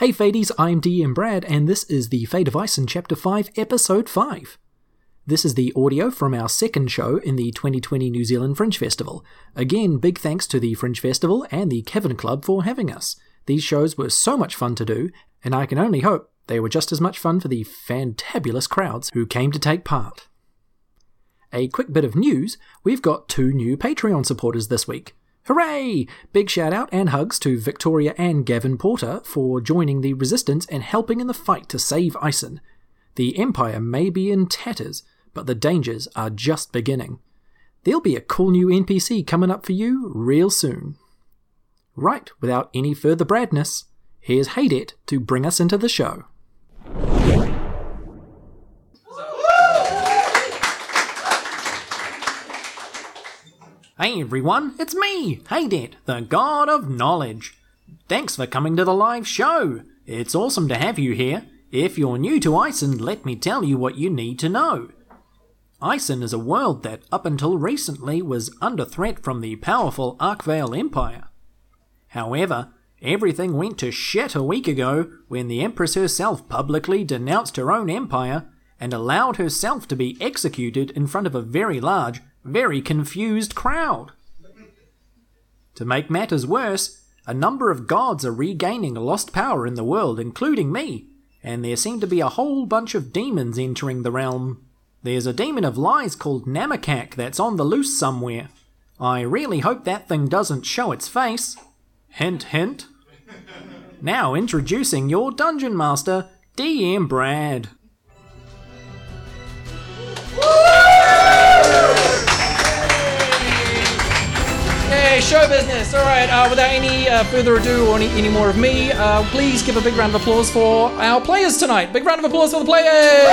Hey Fadies, I'm DM Brad, and this is the Fate of Ison Chapter 5, Episode 5. This is the audio from our second show in the 2020 New Zealand Fringe Festival. Again, big thanks to the Fringe Festival and the Kevin Club for having us. These shows were so much fun to do, and I can only hope they were just as much fun for the fantabulous crowds who came to take part. A quick bit of news, we've got 2 new Patreon supporters this week. Hooray! Big shout out and hugs to Victoria and Gavin Porter for joining the resistance and helping in the fight to save Ison. The Empire may be in tatters, but the dangers are just beginning. There'll be a cool new NPC coming up for you real soon. Right, without any further Bradness, here's Haydet to bring us into the show. Hey everyone, it's me, Haydet, the God of Knowledge. Thanks for coming to the live show. It's awesome to have you here. If you're new to Ison, let me tell you what you need to know. Ison is a world that up until recently was under threat from the powerful Arkvale Empire. However, everything went to shit a week ago when the Empress herself publicly denounced her own empire and allowed herself to be executed in front of a very large, very confused crowd. To make matters worse, a number of gods are regaining lost power in the world, including me, and there seem to be a whole bunch of demons entering the realm. There's a demon of lies called Namakak that's on the loose somewhere. I really hope that thing doesn't show its face. Hint, hint. Now introducing your Dungeon Master, DM Brad. Hey, show business. All right, without any further ado or any more of me, please give a big round of applause for our players tonight. Big round of applause for the players.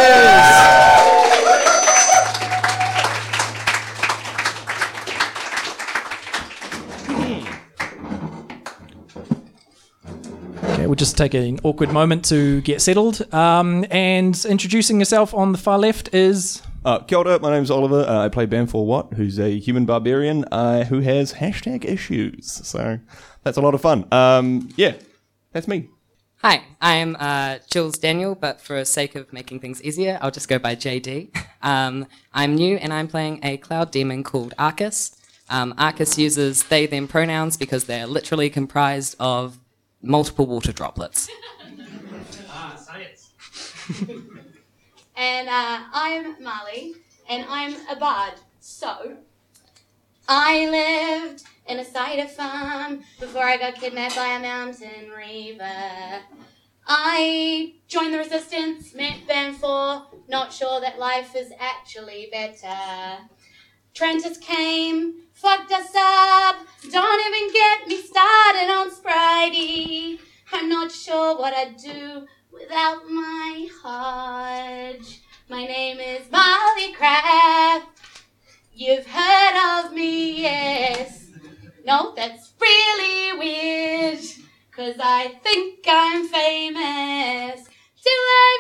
Okay, we'll just take an awkward moment to get settled. And introducing yourself on the far left is... Kia ora, my name's Oliver. I play Banfor Watt, who's a human barbarian who has hashtag issues. So that's a lot of fun. Yeah, that's me. Hi, I'm Jules Daniel, but for the sake of making things easier, I'll just go by JD. I'm new and I'm playing a cloud demon called Arcus. Arcus uses they-them pronouns because they're literally comprised of multiple water droplets. Science. And I'm Marley, and I'm a bard. So, I lived in a cider farm before I got kidnapped by a mountain reaver. I joined the resistance, met Banfor, not sure that life is actually better. Trentus came, fucked us up, don't even get me started on Spridey. I'm not sure what I'd do without my Hodge. My name is Molly Craft. You've heard of me, yes. No, that's really weird, 'cause I think I'm famous. Do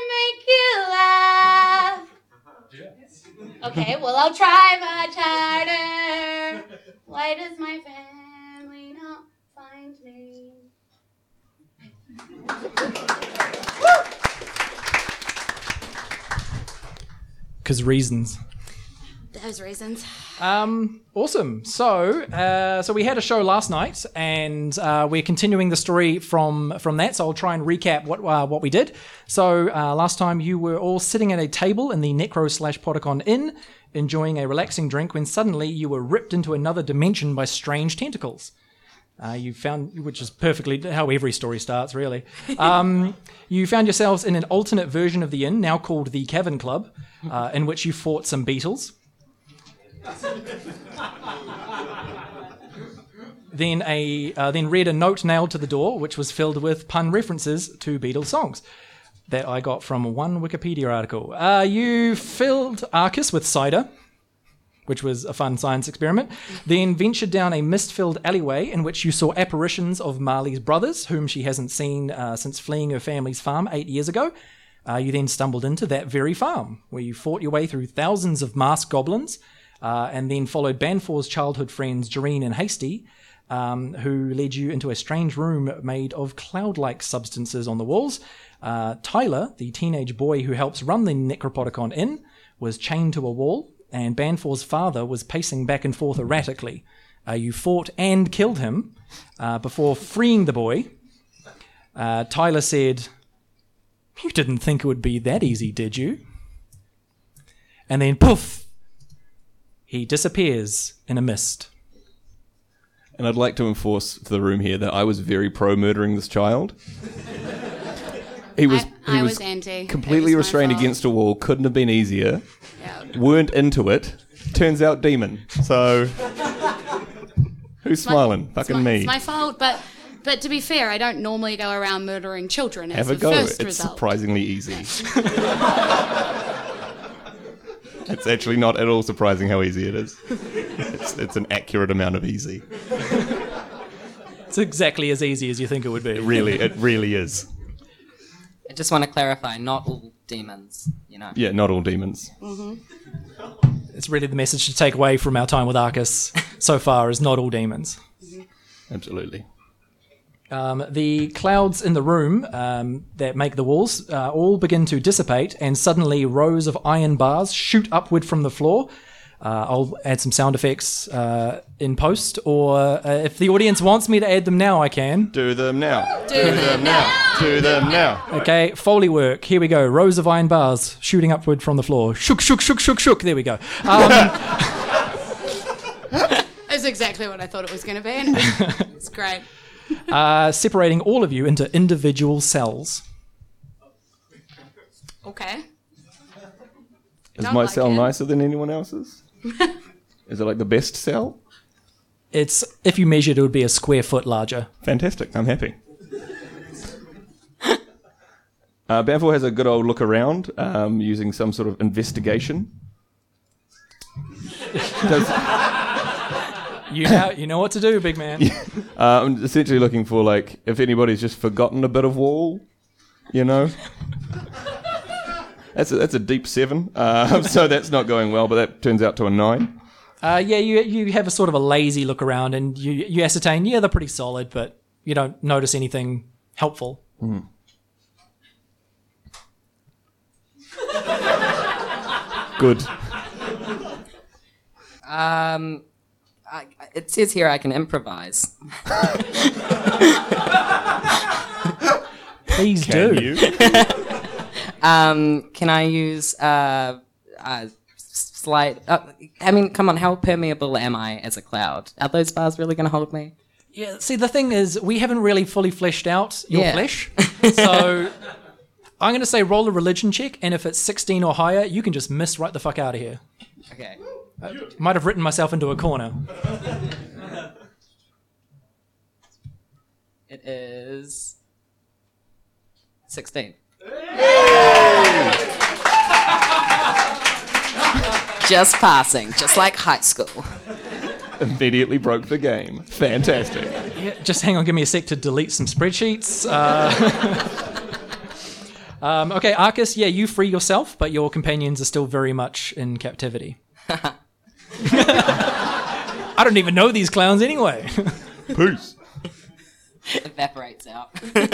I make you laugh? Okay, well, I'll try much harder. Why does my family not find me? Because reasons. Those reasons. Awesome. So we had a show last night, and we're continuing the story from that. So I'll try and recap what we did. So last time you were all sitting at a table in the Necro/Podicon Inn, enjoying a relaxing drink, when suddenly you were ripped into another dimension by strange tentacles. You found, which is perfectly how every story starts, really. You found yourselves in an alternate version of the inn, now called the Cavern Club, in which you fought some beetles. Then read a note nailed to the door, which was filled with pun references to Beatles songs that I got from one Wikipedia article. You filled Arcus with cider, which was a fun science experiment, then ventured down a mist-filled alleyway in which you saw apparitions of Marley's brothers, whom she hasn't seen since fleeing her family's farm 8 years ago. You then stumbled into that very farm, where you fought your way through thousands of masked goblins, and then followed Banfor's childhood friends, Jareen and Hasty, who led you into a strange room made of cloud-like substances on the walls. Tyler, the teenage boy who helps run the Necropodicon Inn, was chained to a wall, and Banfor's father was pacing back and forth erratically. You fought and killed him before freeing the boy. Tyler said, "You didn't think it would be that easy, did you?" And then, poof, he disappears in a mist. And I'd like to enforce to the room here that I was very pro-murdering this child. He was anti. completely It was my restrained fault. against a wall. Couldn't have been easier. Yeah. Weren't into it. Turns out demon. So who's smiling? Fucking me. It's my fault, but to be fair, I don't normally go around murdering children. It's Have a the go. first It's result. surprisingly easy. It's actually not at all surprising how easy it is. It's an accurate amount of easy. It's exactly as easy as you think it would be. It really is. I just want to clarify, not all demons, you know. Yeah, not all demons. It's really the message to take away from our time with Arcus so far is not all demons. Absolutely. The clouds in the room that make the walls all begin to dissipate, and suddenly rows of iron bars shoot upward from the floor. I'll add some sound effects in post, or if the audience wants me to add them now, I can. Do them now. Do them now. Do them now. Okay, Foley work. Here we go. Rows of iron bars shooting upward from the floor. Shook, shook, shook, shook, shook. There we go. That's exactly what I thought it was going to be. And it's great. Separating all of you into individual cells. Okay. Is Don't my like cell it. nicer than anyone else's? Is it like the best cell? It's, if you measured, it would be a square foot larger. Fantastic. I'm happy. Banfor has a good old look around using some sort of investigation. You know what to do, big man. I'm essentially looking for, like, if anybody's just forgotten a bit of wall, you know? That's a deep 7, so that's not going well, but that turns out to a 9. You have a sort of a lazy look around, and you ascertain, they're pretty solid, but you don't notice anything helpful. Good. It says here I can improvise. Please Can do. you? Can I use slight? I mean, come on, how permeable am I as a cloud? Are those bars really going to hold me? Yeah, see, the thing is, we haven't really fully fleshed out your Yeah. flesh. So I'm going to say roll a religion check, and if it's 16 or higher, you can just miss right the fuck out of here. Okay. Might have written myself into a corner. It is 16. Just passing, just like high school. Immediately broke the game. Fantastic. Yeah, just hang on, give me a sec to delete some spreadsheets. Okay, Arcus, you free yourself, but your companions are still very much in captivity. I don't even know these clowns anyway. Peace. Evaporates out.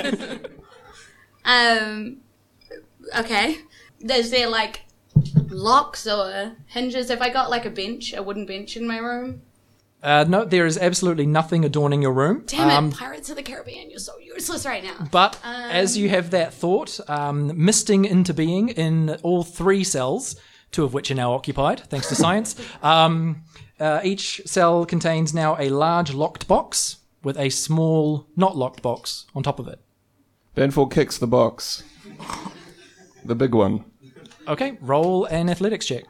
Okay. Is there like locks or hinges? Have I got like a wooden bench in my room? No, there is absolutely nothing adorning your room. Damn it, Pirates of the Caribbean, you're so useless right now. But as you have that thought, misting into being in all 3 cells, 2 of which are now occupied, thanks to science, each cell contains now a large locked box with a small not locked box on top of it. Banfor kicks the box. The big one. Okay, roll an athletics check.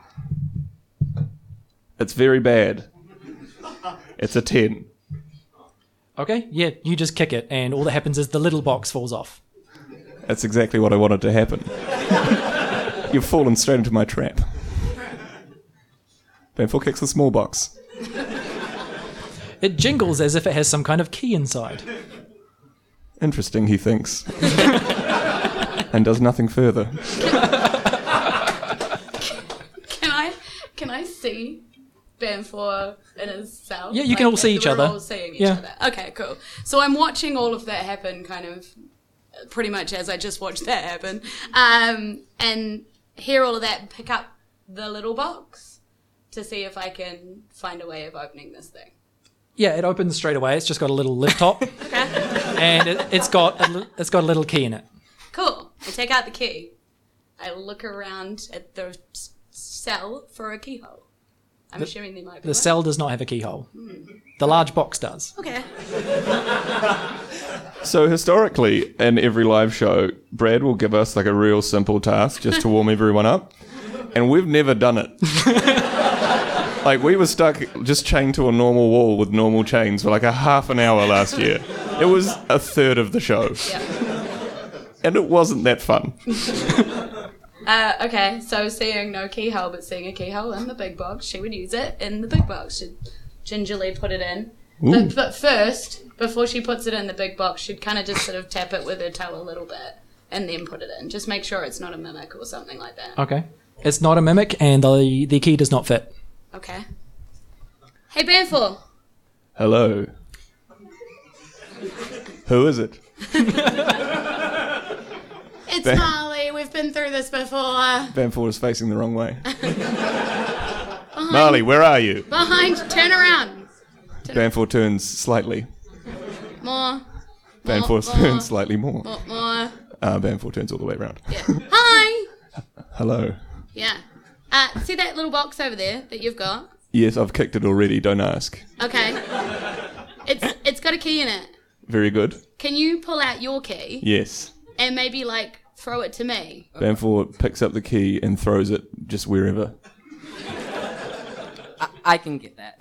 It's very bad. It's a 10. Okay, you just kick it, and all that happens is the little box falls off. That's exactly what I wanted to happen. You've fallen straight into my trap. Banfor kicks the small box. It jingles as if it has some kind of key inside. Interesting, he thinks. And does nothing further. Can I see Banfor in his cell? Yeah, you can all see each we're other. all seeing each Yeah. other. Okay, cool. So I'm watching all of that happen kind of pretty much as I just watched that happen. And hear all of that and pick up the little box to see if I can find a way of opening this thing. Yeah, it opens straight away. It's just got a little lift top, Okay, and it's got a little key in it. cool. I take out the key. I look around at the cell for a keyhole. I'm assuming there might be The one. cell does not have a keyhole. The large box does. Okay. So historically, in every live show, Brad will give us like a real simple task just to warm everyone up, and we've never done it. Like, we were stuck just chained to a normal wall with normal chains for like a half an hour last year. It was a third of the show. Yeah. And it wasn't that fun. Okay, so seeing no keyhole, but seeing a keyhole in the big box, she would use it in the big box. She'd gingerly put it in. But first, before she puts it in the big box, she'd kind of just sort of tap it with her toe a little bit and then put it in. Just make sure it's not a mimic or something like that. Okay. It's not a mimic, and the key does not fit. Okay. Hey, Banfor. Hello. Who is it? It's Marley. We've been through this before. Banfor is facing the wrong way. Marley, where are you? Behind. Turn around. Banfor turns slightly. More. Banfor turns slightly more. More. Banfor turns all the way around. Yeah. Hi. Hello. Yeah. See that little box over there that you've got? Yes, I've kicked it already, don't ask. Okay. It's got a key in it. Very good. Can you pull out your key Yes. and maybe like throw it to me? Banfor picks up the key and throws it just wherever. I can get that.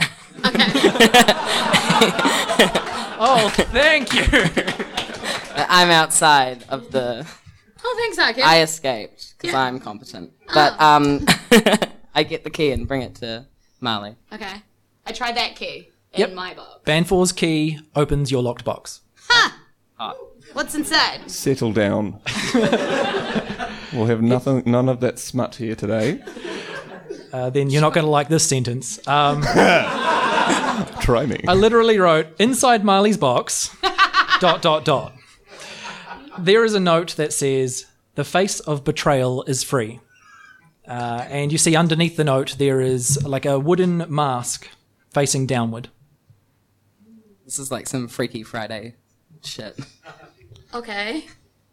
Oh, thank you. I'm outside of the... Oh, thanks, Arkin. I escaped because Yeah. I'm competent. But I get the key and bring it to Marley. Okay. I tried that key Yep. in my box. Banfor's key opens your locked box. What's inside? Settle down. We'll have none of that smut here today. Then you're not going to like this sentence. Try me. I literally wrote, inside Marley's box, ... There is a note that says, the face of betrayal is free. And you see underneath the note, there is like a wooden mask facing downward. This is like some Freaky Friday shit. Okay.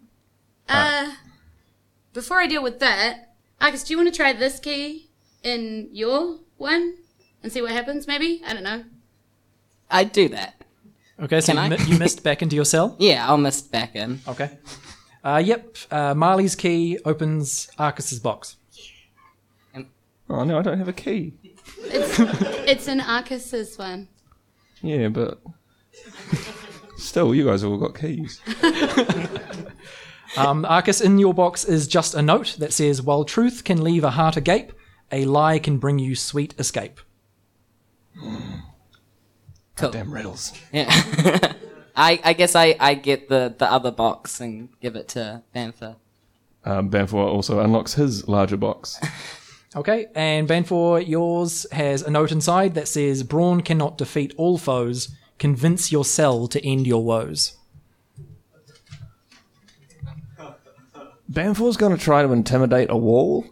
Before I deal with that, Arcus, do you want to try this key in your one and see what happens, maybe? I don't know. I'd do that. Okay, so Can I? you missed back into your cell? Yeah, I'll mist back in. Okay. Yep, Marley's key opens Arcus's box. Oh no, I don't have a key. It's an Arcus's one. Yeah, but still, you guys have all got keys. Arcus, in your box is just a note that says, while truth can leave a heart agape, a lie can bring you sweet escape. Cool. Damn riddles. Yeah. I guess I get the other box and give it to Banfor. Banfor also unlocks his larger box. Okay, and Banfor, yours has a note inside that says, brawn cannot defeat all foes, convince your cell to end your woes. Banfor's going to try to intimidate a wall?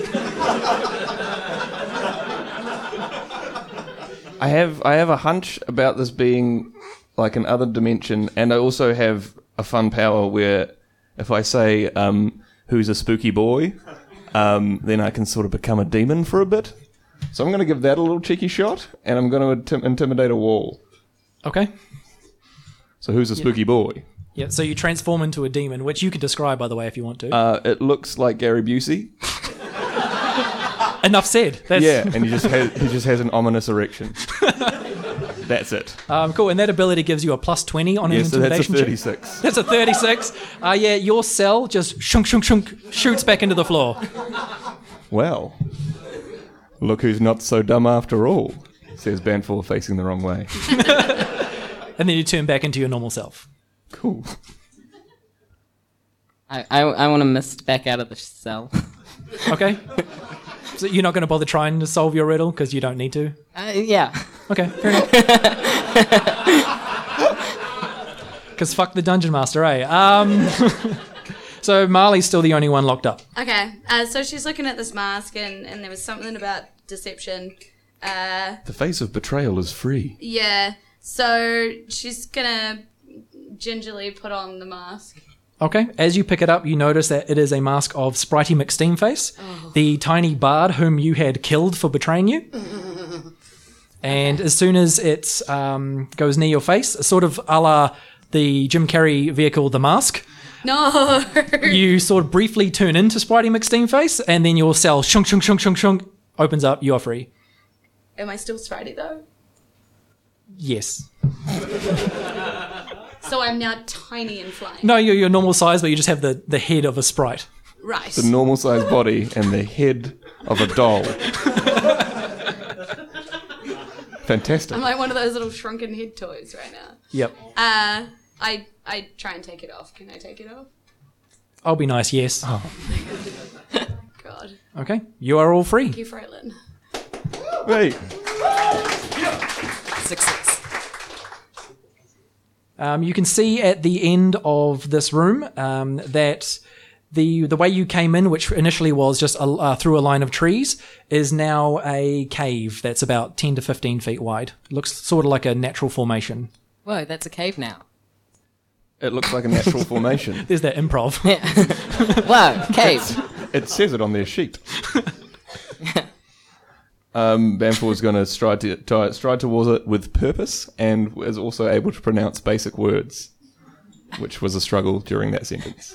I have a hunch about this being like an other dimension, and I also have a fun power where if I say, who's a spooky boy, then I can sort of become a demon for a bit. So I'm going to give that a little cheeky shot, and I'm going to intimidate a wall. Okay. So who's a spooky boy? Yeah, so you transform into a demon, which you could describe, by the way, if you want to. It looks like Gary Busey. Enough said. That's, Yeah, and he just has an ominous erection. That's it. Cool, and that ability gives you a plus 20 on an Yeah, so that's a intimidation check. 36. That's a 36. Yeah, your cell just shunk, shunk, shunk, shoots back into the floor. Well, look who's not so dumb after all, says Banfor facing the wrong way. And then you turn back into your normal self. Cool. I want to mist back out of the cell. Okay? So you're not going to bother trying to solve your riddle because you don't need to? Yeah. Okay, fair enough. Because fuck the Dungeon Master, eh? So Marley's still the only one locked up. Okay, so she's looking at this mask, and there was something about deception. The face of betrayal is free. Yeah, so she's gonna gingerly put on the mask. Okay, as you pick it up, you notice that it is a mask of Spritey McSteamface, the tiny bard whom you had killed for betraying you. And as soon as it goes near your face, sort of a la the Jim Carrey vehicle, The Mask, No! you sort of briefly turn into Spritey McSteamface, and then your cell shunk, shunk, shunk, shunk, shunk, opens up, you are free. Am I still Spritey, though? Yes. So I'm now tiny and flying. No, you're normal size, but you just have the head of a sprite. Right. The normal sized body and the head of a doll. Fantastic. I'm like one of those little shrunken head toys right now. Yep. I try and take it off. Can I take it off? I'll be nice, yes. God. Okay, you are all free. Thank you, Freightlin. Hey. 6. You can see at the end of this room that the way you came in, which initially was just through a line of trees, is now a cave that's about 10 to 15 feet wide. Looks sort of like a natural formation. Whoa, that's a cave now. It looks like a natural formation. There's that improv. Whoa, cave. It says it on their sheet. Bamford is going to stride towards it with purpose and is also able to pronounce basic words, which was a struggle during that sentence.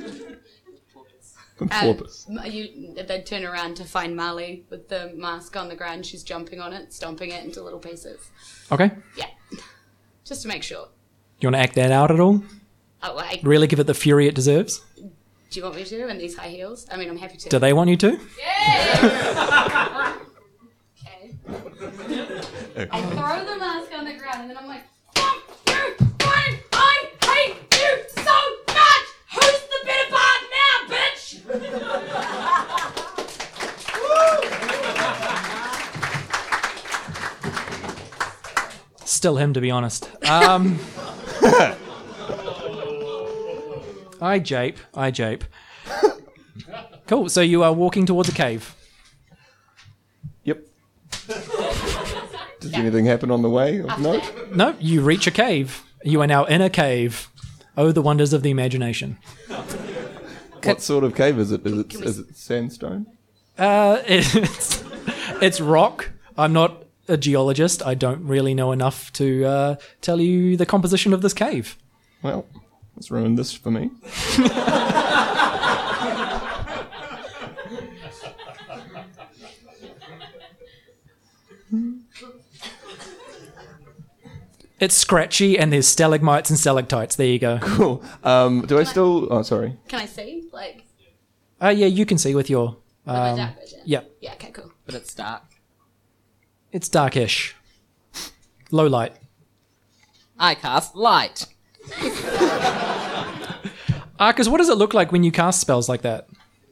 Porpoise. They'd turn around to find Marley with the mask on the ground. She's jumping on it, stomping it into little pieces. Okay. Yeah. Just to make sure. You want to act that out at all? Oh, Really give it the fury it deserves? do you want me to in these high heels? I mean, I'm happy to. Do they want you to? Okay. I throw the mask on the ground and then I'm like, fuck you! I hate you so much! Who's the better part now, bitch? Still him, to be honest. I jape. Cool, so you are walking towards a cave. Yep. Does anything happen on the way of note? No, you reach a cave. You are now in a cave. Oh, the wonders of the imagination. What sort of cave is it? Is it sandstone? It's rock. I'm not a geologist. I don't really know enough to tell you the composition of this cave. Well, it's ruined this for me. It's scratchy and there's stalagmites and stalactites. There you go. Cool. Do I still... Oh, sorry. Can I see? Like, Yeah, you can see with your... my dark vision? Yeah, Yeah, okay, cool. But it's dark. it's darkish. Low light. I cast light. Arcus, what does it look like when you cast spells like that?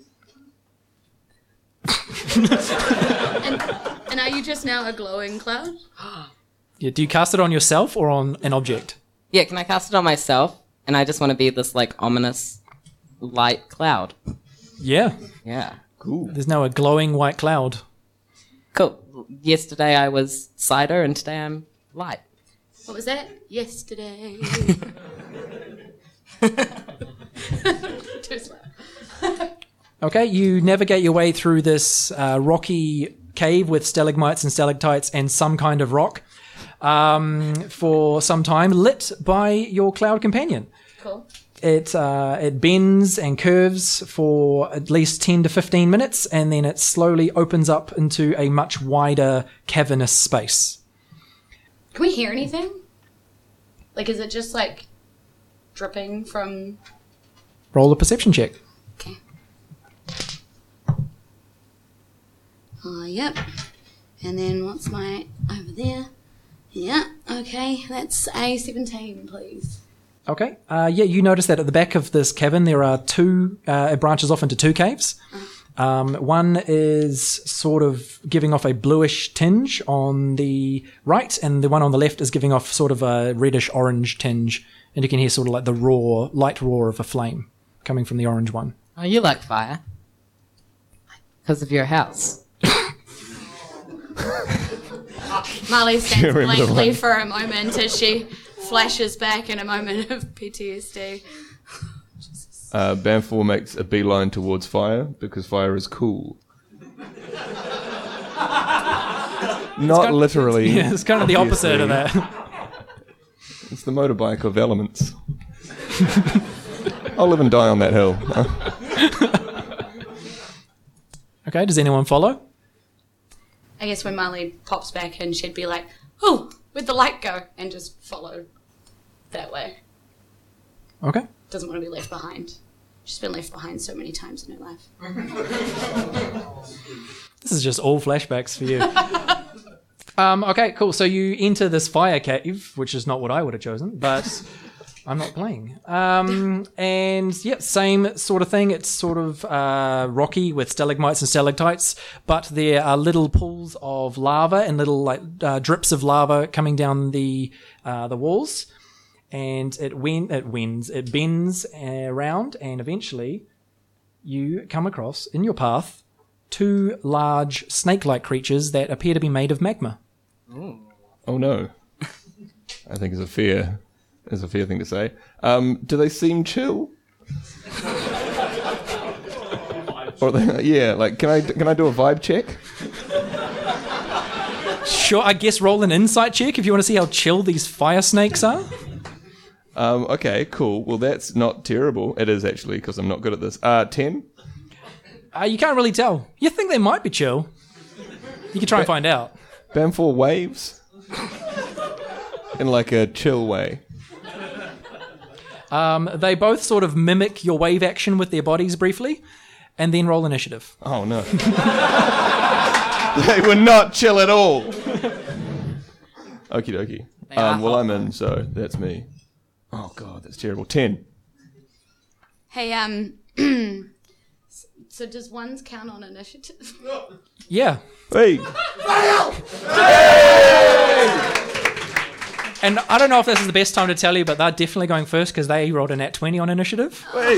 And are you just now a glowing cloud? Yeah, do you cast it on yourself or on an object? Yeah, can I cast it on myself? And I just want to be this, like, ominous light cloud. Yeah, Yeah. Cool. there's now a glowing white cloud. Cool. Yesterday I was cider and today I'm light. What was that? Yesterday. Too slow. Okay, you navigate your way through this rocky cave with stalagmites and stalactites and some kind of rock for some time, lit by your cloud companion. Cool. It bends and curves for at least 10 to 15 minutes, and then it slowly opens up into a much wider cavernous space. Can we hear anything? Like, is it just, like, dripping from... Roll a perception check. Okay. Yep. And then what's my... over there? Yeah, okay. That's a 17, please. Okay. You notice that at the back of this cavern there are two, it branches off into two caves. One is sort of giving off a bluish tinge on the right, and the one on the left is giving off sort of a reddish-orange tinge. And you can hear sort of like the light roar of a flame coming from the orange one. Oh, you like fire. Because of your house. Marley stands you remember the blankly one? for a moment as she flashes back in a moment of PTSD. Banfor makes a beeline towards fire because fire is cool. Not literally. Yeah, it's kind of the opposite of that. It's the motorbike of elements. I'll live and die on that hill. Okay, does anyone follow? I guess when Marley pops back in, she'd be like, "Oh, where'd the light go?" and just follow that way. Okay. Doesn't want to be left behind. She's been left behind so many times in her life. This is just all flashbacks for you. Okay, cool. So you enter this fire cave, which is not what I would have chosen, but I'm not playing. And yep, same sort of thing. It's sort of rocky with stalagmites and stalactites, but there are little pools of lava and little like drips of lava coming down the walls. And it bends around, and eventually you come across in your path 2 large snake-like creatures that appear to be made of magma. Oh no. I think is a fair thing to say. Do they seem chill? Or like can I do a vibe check? Sure, I guess roll an insight check if you want to see how chill these fire snakes are. Okay, cool. Well, that's not terrible. It is actually, because I'm not good at this. 10? You can't really tell. You think they might be chill. You can try and find out. Banfor waves? In like a chill way. They both sort of mimic your wave action with their bodies briefly, and then roll initiative. Oh, no. They were not chill at all. Okie dokie. Well, I'm in, so that's me. Oh, God, that's terrible. 10. Hey, so does ones count on initiative? Yeah. Hey! And I don't know if this is the best time to tell you, but they're definitely going first because they rolled a nat 20 on initiative. Hey!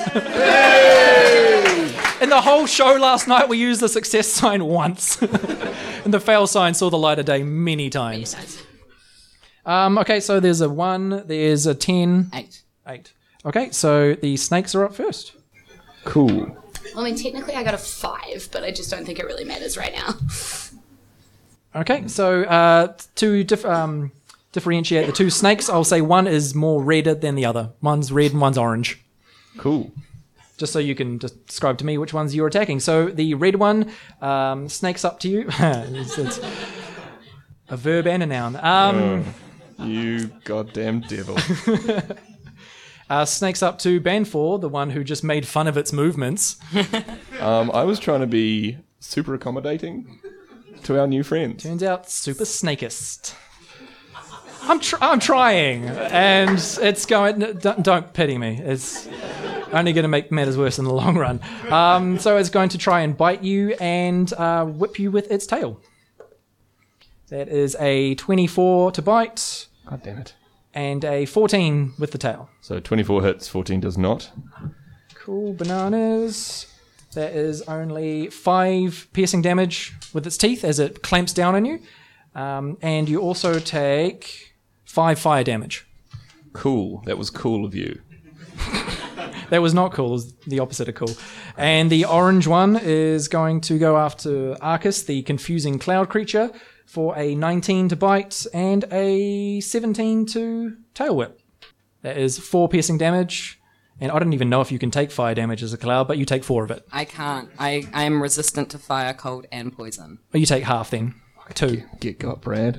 In the whole show last night, we used the success sign once. And the fail sign saw the light of day many times. Okay, so there's a 1, there's a 10. 8. Okay, so the snakes are up first. Cool. Well, I mean, technically I got a 5, but I just don't think it really matters right now. Okay, so to differentiate the 2 snakes, I'll say one is more redder than the other. One's red and one's orange. Cool. Just so you can describe to me which ones you're attacking. So the red one snakes up to you. it's a verb and a noun. You goddamn devil. Snakes up to Banfor, the one who just made fun of its movements. I was trying to be super accommodating to our new friends. Turns out super snakist. I'm trying, and it's going. Don't pity me. It's only going to make matters worse in the long run. So it's going to try and bite you and whip you with its tail. That is a 24 to bite. God damn it. And a 14 with the tail. So 24 hits, 14 does not. Cool bananas. That is only 5 piercing damage with its teeth as it clamps down on you. And you also take 5 fire damage. Cool. That was cool of you. That was not cool. It was the opposite of cool. And the orange one is going to go after Arcus, the confusing cloud creature, for a 19 to bite and a 17 to tail whip. That is 4 piercing damage. And I don't even know if you can take fire damage as a cloud, but you take 4 of it. I can't. I am resistant to fire, cold, and poison. Or you take half then. 2. Get got, Brad.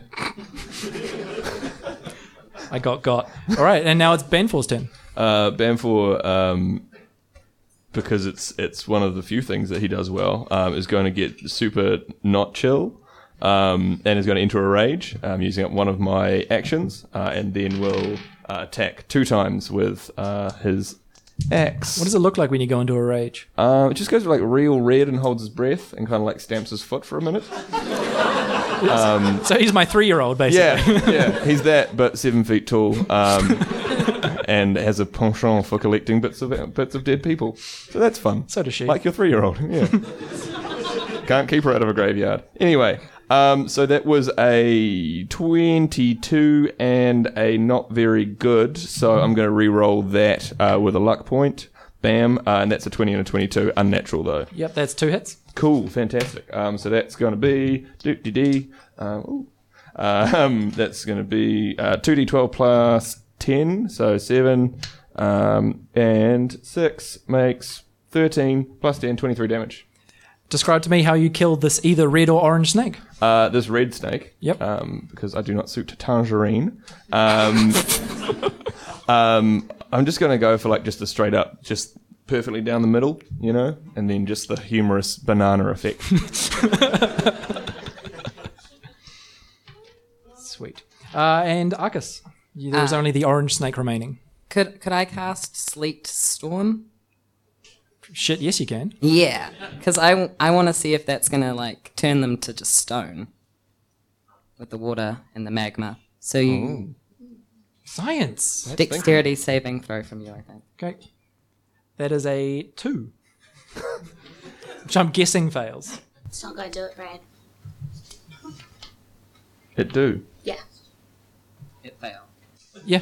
I got. All right, and now it's Banfor's turn. Banfor, because it's one of the few things that he does well, is going to get super not chill, and is going to enter a rage, using up one of my actions, and then will attack 2 times with his axe. What does it look like when you go into a rage? It just goes like real red and holds his breath and kind of like stamps his foot for a minute. So he's my 3-year-old, basically. Yeah. He's that, but 7 feet tall, and has a penchant for collecting bits of dead people. So that's fun. So does she. Like your 3-year-old. Yeah. Can't keep her out of a graveyard. Anyway, so that was a 22 and a not very good. So I'm going to re-roll that with a luck point. Bam. And that's a 20 and a 22. Unnatural, though. Yep, that's 2 hits. Cool. Fantastic. So that's going to be... that's going to be 2d12 plus 10. So 7 and 6 makes 13 plus 10, 23 damage. Describe to me how you killed this either red or orange snake. This red snake. Yep. Because I do not suit tangerine. I'm just going to go for like just a straight up, just perfectly down the middle, you know, and then just the humorous banana effect. Sweet. And Arcus, there's only the orange snake remaining. Could I cast Sleet Storm? Shit, yes you can. Yeah, because I want to see if that's going to like turn them to just stone with the water and the magma. So you Science. dexterity saving throw from you, I think. Okay. That is a 2. Which I'm guessing fails. It's not going to do it, Brad. It do. Yeah. It failed. Yeah.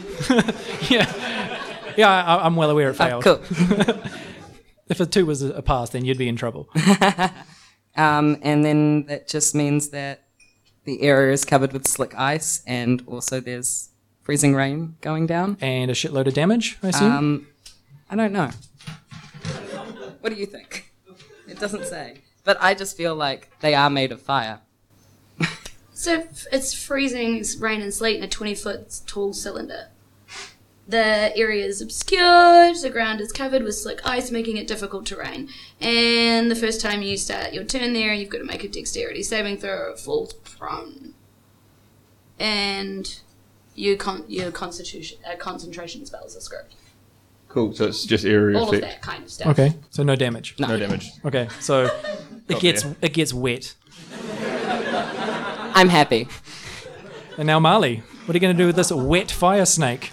Yeah, I'm well aware it failed. Cool. If a 2 was a pass, then you'd be in trouble. And then that just means that the area is covered with slick ice, and also there's freezing rain going down. And a shitload of damage, I assume? I don't know. What do you think? It doesn't say. But I just feel like they are made of fire. So it's freezing rain and sleet in a 20-foot tall cylinder. The area is obscured, the ground is covered with slick ice, making it difficult terrain. And the first time you start your turn there, you've got to make a dexterity saving throw or fall prone. And your concentration spells are screwed. Cool. So it's just area All effect. of that kind of stuff. Okay, so no damage. No damage. Okay, so it gets wet. I'm happy. And now Marley, what are you going to do with this wet fire snake?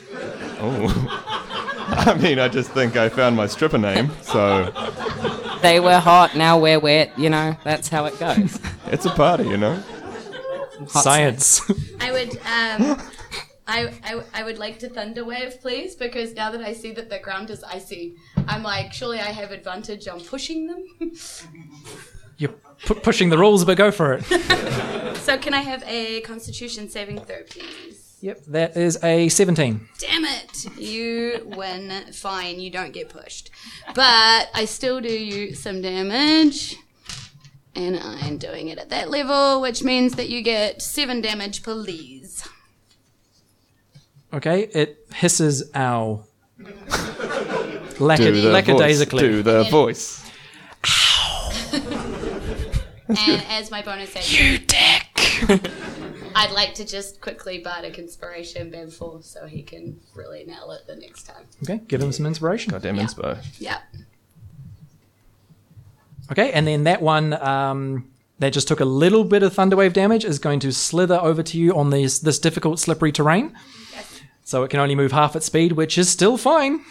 I mean, I just think I found my stripper name, so They were hot, now we're wet. You know, that's how it goes. it's a party, you know? Hot Science. I would, I would like to thunder wave, please, because now that I see that the ground is icy, I'm like, surely I have advantage on pushing them. You're pushing the rules, but go for it. So can I have a Constitution saving throw, please? Yep, that is a 17. Damn it! You win. Fine, you don't get pushed. But I still do you some damage. And I'm doing it at that level, which means that you get 7 damage, please. Okay, it hisses ow. Lackadaisically. Do the voice. And as my bonus action, You dick! I'd like to just quickly bardic inspiration Benfor so he can really nail it the next time. Okay, give him some inspiration. Goddamn inspo. Yeah. Okay, and then that one that just took a little bit of thunderwave damage is going to slither over to you on this difficult slippery terrain. Yes. So it can only move half its speed, which is still fine.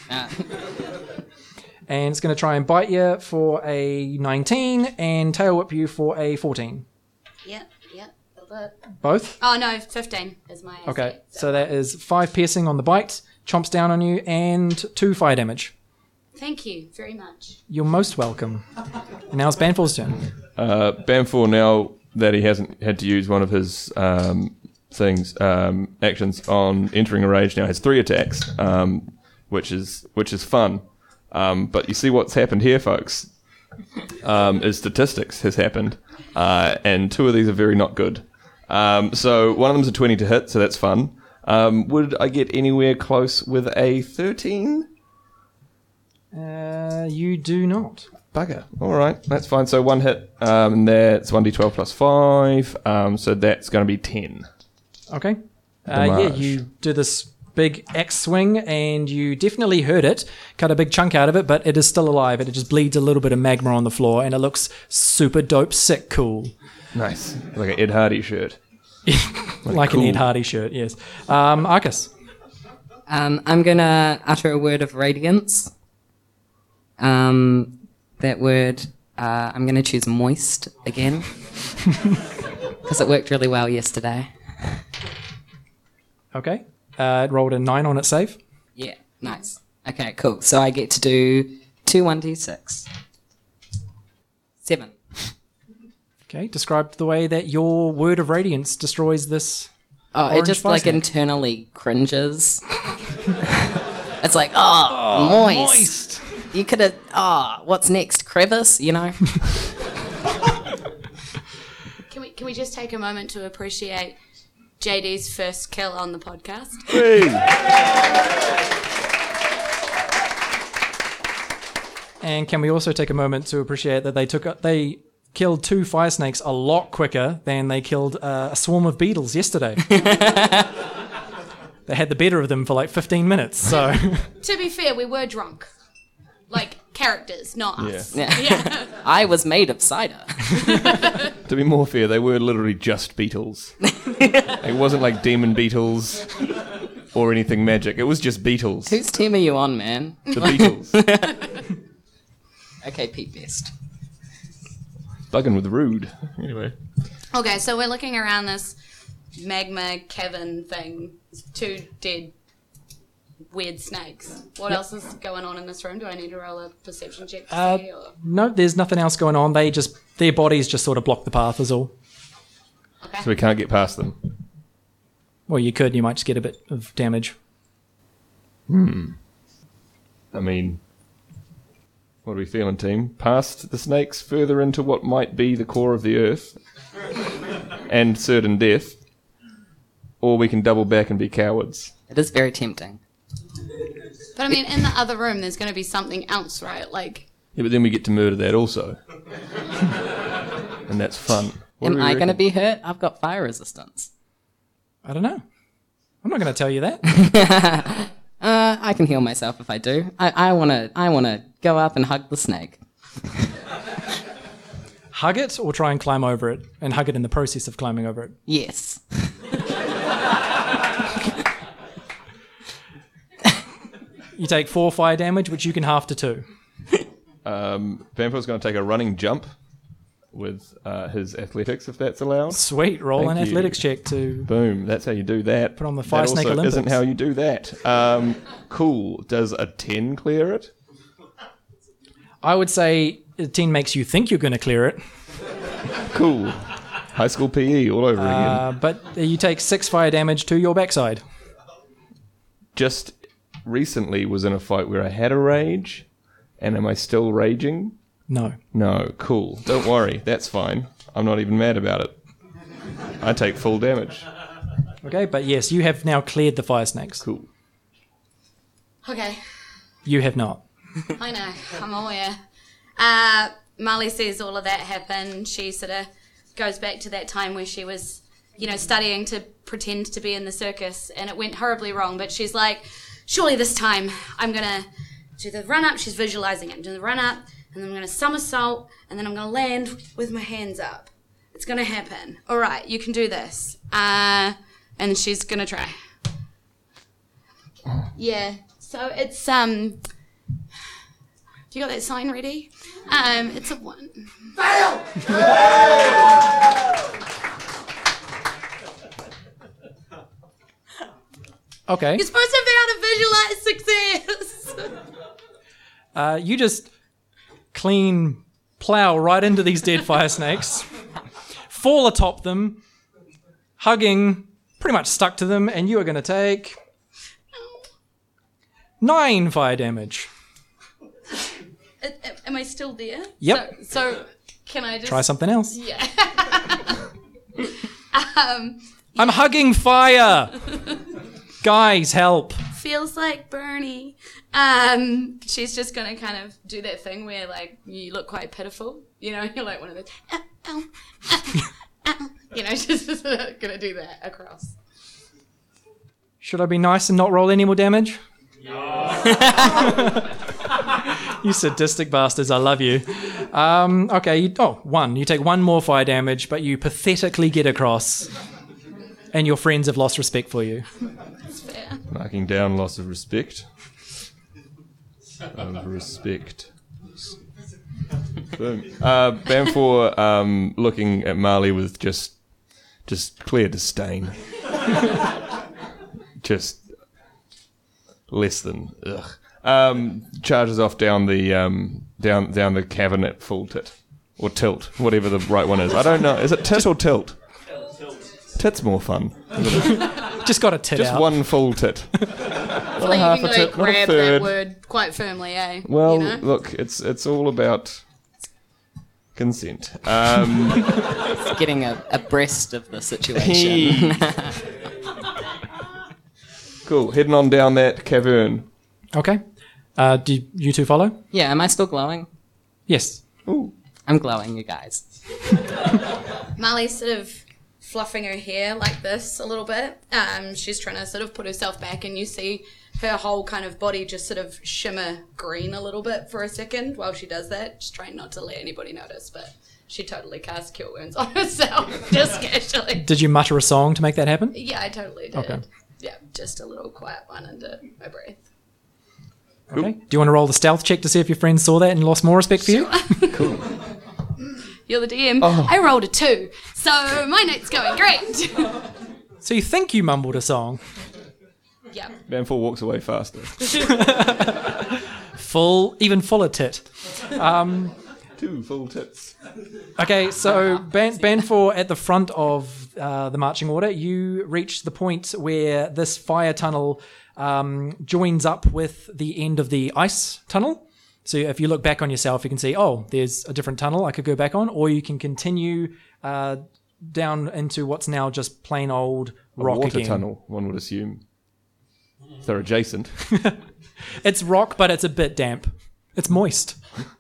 And it's going to try and bite you for a 19 and tail whip you for a 14. Yep. Both? Oh, no, 15 is my AC. Okay, so that is 5 piercing on the bite, chomps down on you, and 2 fire damage. Thank you very much. You're most welcome. Now it's Banfor's turn. Banfor, now that he hasn't had to use one of his actions on entering a rage, now has 3 attacks, which is fun. But you see what's happened here, folks, is statistics has happened, and 2 of these are very not good. So one of them's a 20 to hit, so that's fun. Would I get anywhere close with a 13? You do not. Bugger. All right, that's fine. So 1 hit, and that's 1d12 plus 5, so that's going to be 10. Okay. Damage. You do this big axe swing, and you definitely hurt it, cut a big chunk out of it, but it is still alive, and it just bleeds a little bit of magma on the floor, and it looks super dope, sick, cool. Nice. Like an Ed Hardy shirt. Like cool. an Ed Hardy shirt, yes. Arcus. I'm going to utter a word of radiance. That word, I'm going to choose moist again. Because it worked really well yesterday. Okay. It rolled a 9 on its save. Yeah, nice. Okay, cool. So I get to do 2 1d6. 7. Okay, describe the way that your word of radiance destroys this. Oh, it orange just fire like snake. internally cringes. It's like, moist. You could have, what's next? Crevice, you know? Can we just take a moment to appreciate JD's first kill on the podcast? And can we also take a moment to appreciate that they killed 2 fire snakes a lot quicker than they killed a swarm of beetles yesterday. They had the better of them for like 15 minutes, so... To be fair, we were drunk. Like, characters, not us. Yeah. I was made of cider. To be more fair, they were literally just beetles. It wasn't like demon beetles or anything magic. It was just beetles. Whose team are you on, man? The beetles. Okay, Pete Best. Bugging with rude. Anyway. Okay, so we're looking around this magma cavern thing. 2 dead weird snakes. What else is going on in this room? Do I need to roll a perception check to see? Or? No, there's nothing else going on. Their bodies just sort of block the path is all. Okay. So we can't get past them. Well, you might just get a bit of damage. I mean, what are we feeling, team? Past the snakes, further into what might be the core of the earth and certain death, or we can double back and be cowards. It is very tempting. But I mean, in the other room, there's going to be something else, right? Like, Yeah, but then we get to murder that also. And that's fun. What do Am we I going to reckon? be hurt? I've got fire resistance. I don't know. I'm not going to tell you that. I can heal myself if I do. I wanna go up and hug the snake. Hug it or try and climb over it, and hug it in the process of climbing over it. Yes. You take 4 fire damage, which you can half to 2. Vampir's going to take a running jump with his athletics, if that's allowed. Sweet, roll Thank an you. athletics check to... Boom, that's how you do that. Put on the Fire that Snake also Olympics. isn't how you do that. Cool. Does a 10 clear it? I would say a 10 makes you think you're going to clear it, Cool. High school PE all over again. but you take 6 fire damage to your backside. Just recently was in a fight where I had a rage, and am I still raging? No. No, cool. Don't worry, that's fine. I'm not even mad about it. I take full damage. Okay, but yes, you have now cleared the fire snakes. Cool. okay, You have not. I know, I'm aware. Marley sees all of that happen. She sort of goes back to that time where she was, studying to pretend to be in the circus, and it went horribly wrong, but she's like, surely this time I'm going to do the run-up. She's visualizing it. Do the run-up, and then I'm going to somersault, and then I'm going to land with my hands up. It's going to happen. All right, you can do this. And she's going to try. Yeah, so it's, have you got that sign ready? It's a 1. Okay. You're supposed to be able to visualize success. You just clean plow right into these dead fire snakes, fall atop them, hugging, pretty much stuck to them, and you are going to take 9 fire damage. Am I still there? Yep. So can I just Try something else. Yeah. I'm hugging fire! Guys, help. Feels like Bernie. She's just gonna kind of do that thing where like you look quite pitiful. You're like one of those. Ow, ow, ow. She's just gonna do that across. Should I be nice and not roll any more damage? You sadistic bastards, I love you. Okay, 1. You take 1 more fire damage, but you pathetically get across. And your friends have lost respect for you. That's fair. Marking down loss of respect. Boom. Banfor looking at Marley with just clear disdain. Just less than ugh. Charges off down the down the cavern at full tit or tilt, whatever the right one is. I don't know. Is it tit or tilt? Tit's more fun. Just got a tit Just out. one full tit. I feel like half you a can tit, not a grab third. that word quite firmly, eh? Well, You know? look, it's all about consent. Getting abreast of the situation. Cool. Heading on down that cavern. Okay. Do you two follow? Yeah, am I still glowing? Yes. Ooh. I'm glowing, you guys. Marley's sort of fluffing her hair like this a little bit. She's trying to sort of put herself back, and you see her whole kind of body just sort of shimmer green a little bit for a second while she does that. Just trying not to let anybody notice, but she totally cast Cure Wounds on herself, just casually. Did you mutter a song to make that happen? Yeah, I totally did. Okay. Yeah, just a little quiet one under my breath. Okay. Do you want to roll the stealth check to see if your friends saw that and lost more respect for you? Cool. You're the DM. Oh. I rolled a 2, so my night's going great. So you think you mumbled a song. Yeah. Banfor walks away faster. Even fuller tit. 2 full tits. Okay, so Banfor at the front of the marching order, you reach the point where this fire tunnel joins up with the end of the ice tunnel. So if you look back on yourself, you can see, there's a different tunnel I could go back on, or you can continue down into what's now just plain old rock Water again. tunnel, one would assume. They're adjacent. It's rock, but it's a bit damp. It's moist.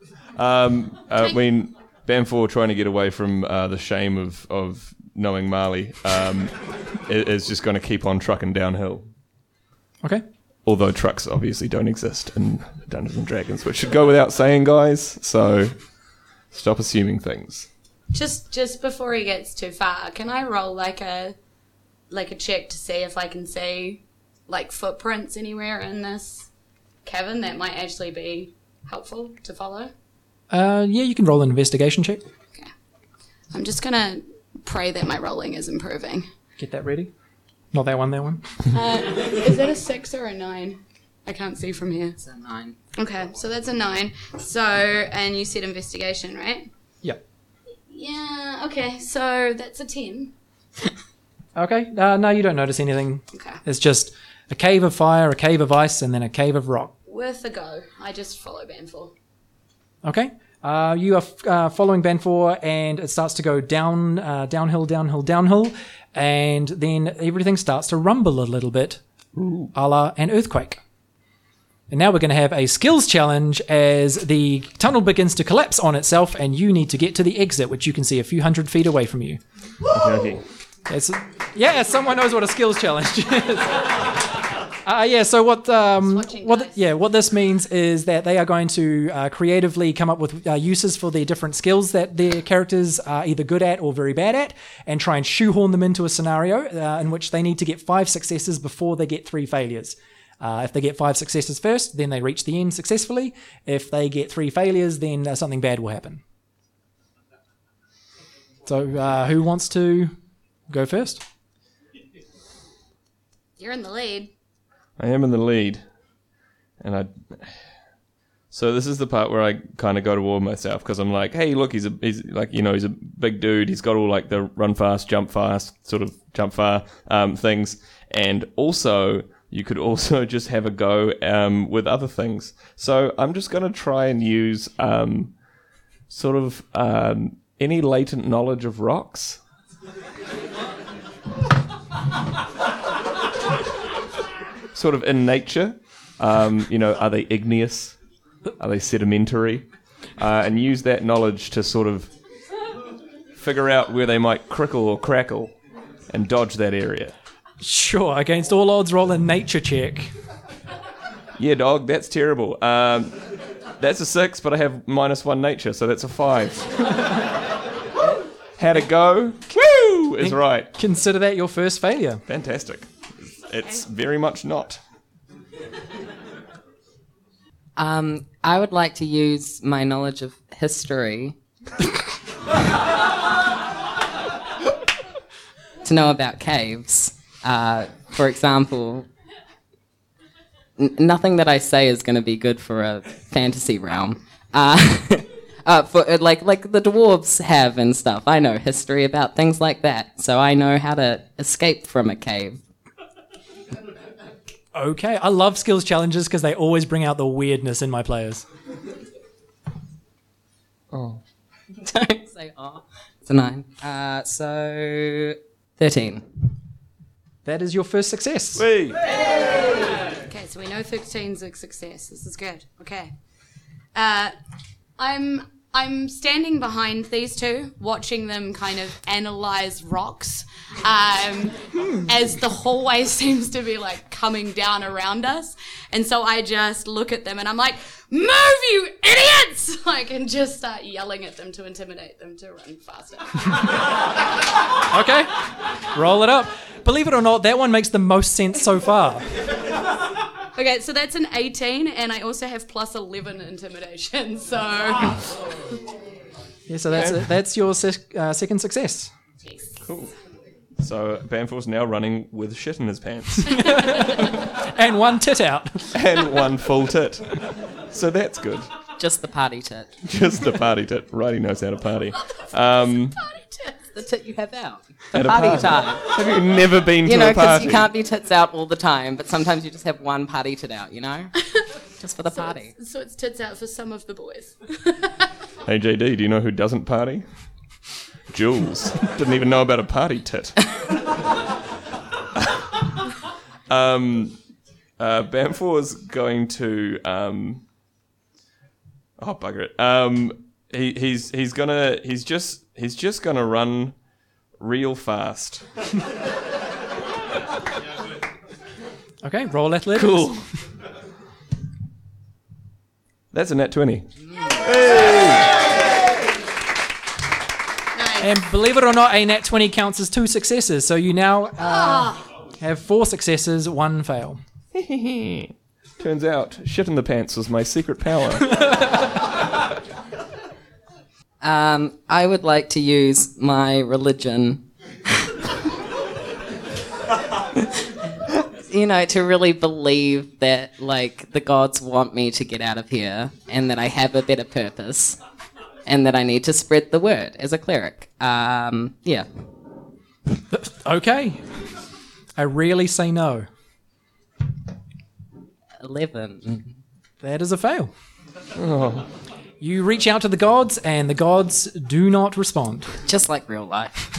When Banfor trying to get away from the shame of knowing Marley is just going to keep on trucking downhill. Okay. Although trucks obviously don't exist in Dungeons and Dragons, which should go without saying, guys. So stop assuming things. Just before he gets too far, can I roll like a check to see if I can see like footprints anywhere in this cavern that might actually be helpful to follow? Yeah, you can roll an investigation check. Okay. I'm just gonna pray that my rolling is improving. Get that ready. Not that one, that one. Is that a 6 or a 9? I can't see from here. It's a 9. Okay, so that's a 9. So, and you said investigation, right? Yep. Yeah, okay, so that's a 10. Okay. No, you don't notice anything. Okay. It's just a cave of fire, a cave of ice, and then a cave of rock. Worth a go. I just follow Banfor. Okay. You are following Banfor, and it starts to go downhill, and then everything starts to rumble a little bit, a la an earthquake. And now we're going to have a skills challenge as the tunnel begins to collapse on itself, and you need to get to the exit, which you can see a few hundred feet away from you. Okay. Someone knows what a skills challenge is. So what this means is that they are going to creatively come up with uses for the different skills that their characters are either good at or very bad at, and try and shoehorn them into a scenario in which they need to get 5 successes before they get 3 failures. If they get 5 successes first, then they reach the end successfully. If they get 3 failures, then something bad will happen. So who wants to go first? You're in the lead. I am in the lead. So this is the part where I kind of go toward myself because I'm like, hey, look, he's a big dude. He's got all like the run fast, jump fast, sort of jump far things. And also, you could also just have a go with other things. So I'm just going to try and use any latent knowledge of rocks. Sort of in nature. Are they igneous? Are they sedimentary? And use that knowledge to sort of figure out where they might crickle or crackle and dodge that area. Sure, against all odds, roll a nature check. Yeah, dog, that's terrible. That's a 6, but I have -1 nature, so that's a 5. How'd it go? Woo! Is right. Consider that your first failure. Fantastic. It's very much not. I would like to use my knowledge of history to know about caves. For example, nothing that I say is going to be good for a fantasy realm. For like the dwarves have and stuff. I know history about things like that, so I know how to escape from a cave. Okay, I love skills challenges because they always bring out the weirdness in my players. Oh. Don't say oh. It's a 9. So 13. That is your first success. Whee! Okay, so we know 13's a success. This is good. Okay. I'm standing behind these two, watching them kind of analyze rocks, as the hallway seems to be like coming down around us. And so I just look at them and I'm like, "Move, you idiots!" Like, and just start yelling at them to intimidate them to run faster. Okay, roll it up. Believe it or not, that one makes the most sense so far. Okay, so that's an 18, and I also have plus 11 intimidation, so... Yeah, so that's your second success. Cool. So Banfor's now running with shit in his pants. And one tit out. And 1 full tit. So that's good. Just the party tit. Just the party tit. Righty knows how to party. The tit you have out. At a Party time. Have you never been to You know, a because party? you can't be tits out all the time, but sometimes you just have one party tit out, you know? Just for the party. So it's tits out for some of the boys. Hey JD, do you know who doesn't party? Jules. Didn't even know about a party tit. Banfor's going to oh bugger it. He's just gonna run real fast. Okay, roll athletics. Cool. That's a nat 20. And believe it or not, a nat 20 counts as 2 successes. So you now have 4 successes, 1 fail. Turns out, shit in the pants was my secret power. I would like to use my religion, you know, to really believe that, like, the gods want me to get out of here and that I have a better purpose and that I need to spread the word as a cleric. Yeah. Okay. I rarely say no. 11. That is a fail. You reach out to the gods, and the gods do not respond. Just like real life.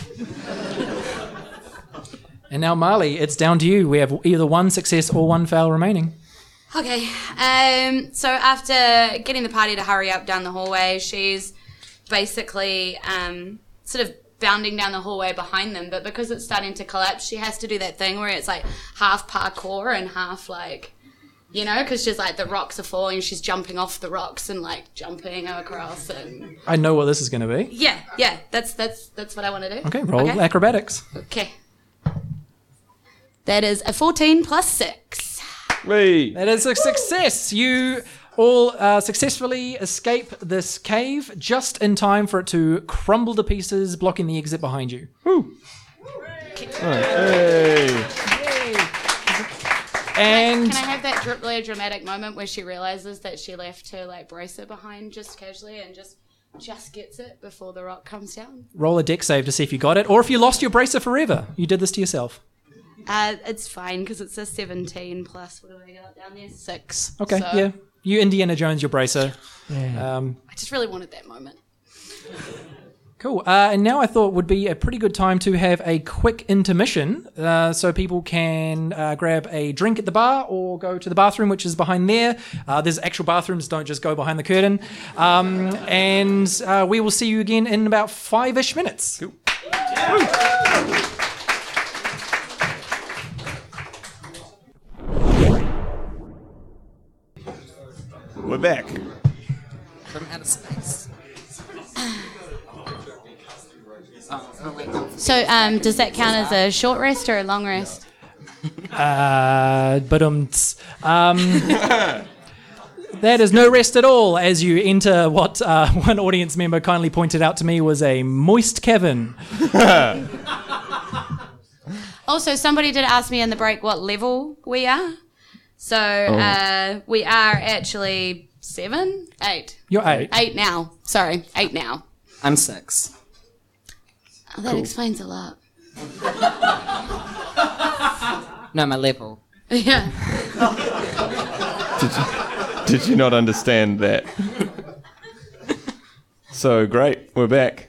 And now, Marley, it's down to you. We have either 1 success or 1 fail remaining. Okay, so after getting the party to hurry up down the hallway, she's basically sort of bounding down the hallway behind them, but because it's starting to collapse, she has to do that thing where it's like half parkour and half like, you know, because she's like, the rocks are falling, she's jumping off the rocks and like jumping across and... I know what this is going to be. Yeah, that's what I want to do. Okay, roll acrobatics. Okay. That is a 14 plus 6. Whee! That is a success. You all successfully escape this cave just in time for it to crumble to pieces, blocking the exit behind you. Woo! Hey! And Can I have that really dramatic moment where she realizes that she left her like bracer behind just casually and just gets it before the rock comes down? roll a deck save to see if you got it, or if you lost your bracer forever. You did this to yourself. It's fine because it's a 17 plus, what do I got down there? 6. Okay, So, yeah. You Indiana Jones your bracer. I just really wanted that moment. Cool. And now I thought would be a pretty good time to have a quick intermission so people can grab a drink at the bar or go to the bathroom, which is behind there. There's actual bathrooms, don't just go behind the curtain. And we will see you again in about 5-ish minutes. Cool. We're back. From outer space. So, does that count as a short rest or a long rest? That is no rest at all as you enter what one audience member kindly pointed out to me was a moist cavern. Also, somebody did ask me in the break what level we are. So, we are actually 7? 8. You're 8. 8 now. Sorry, 8 now. I'm 6. Oh, that explains a lot. No, my level. Yeah. Did you not understand that? So great, we're back.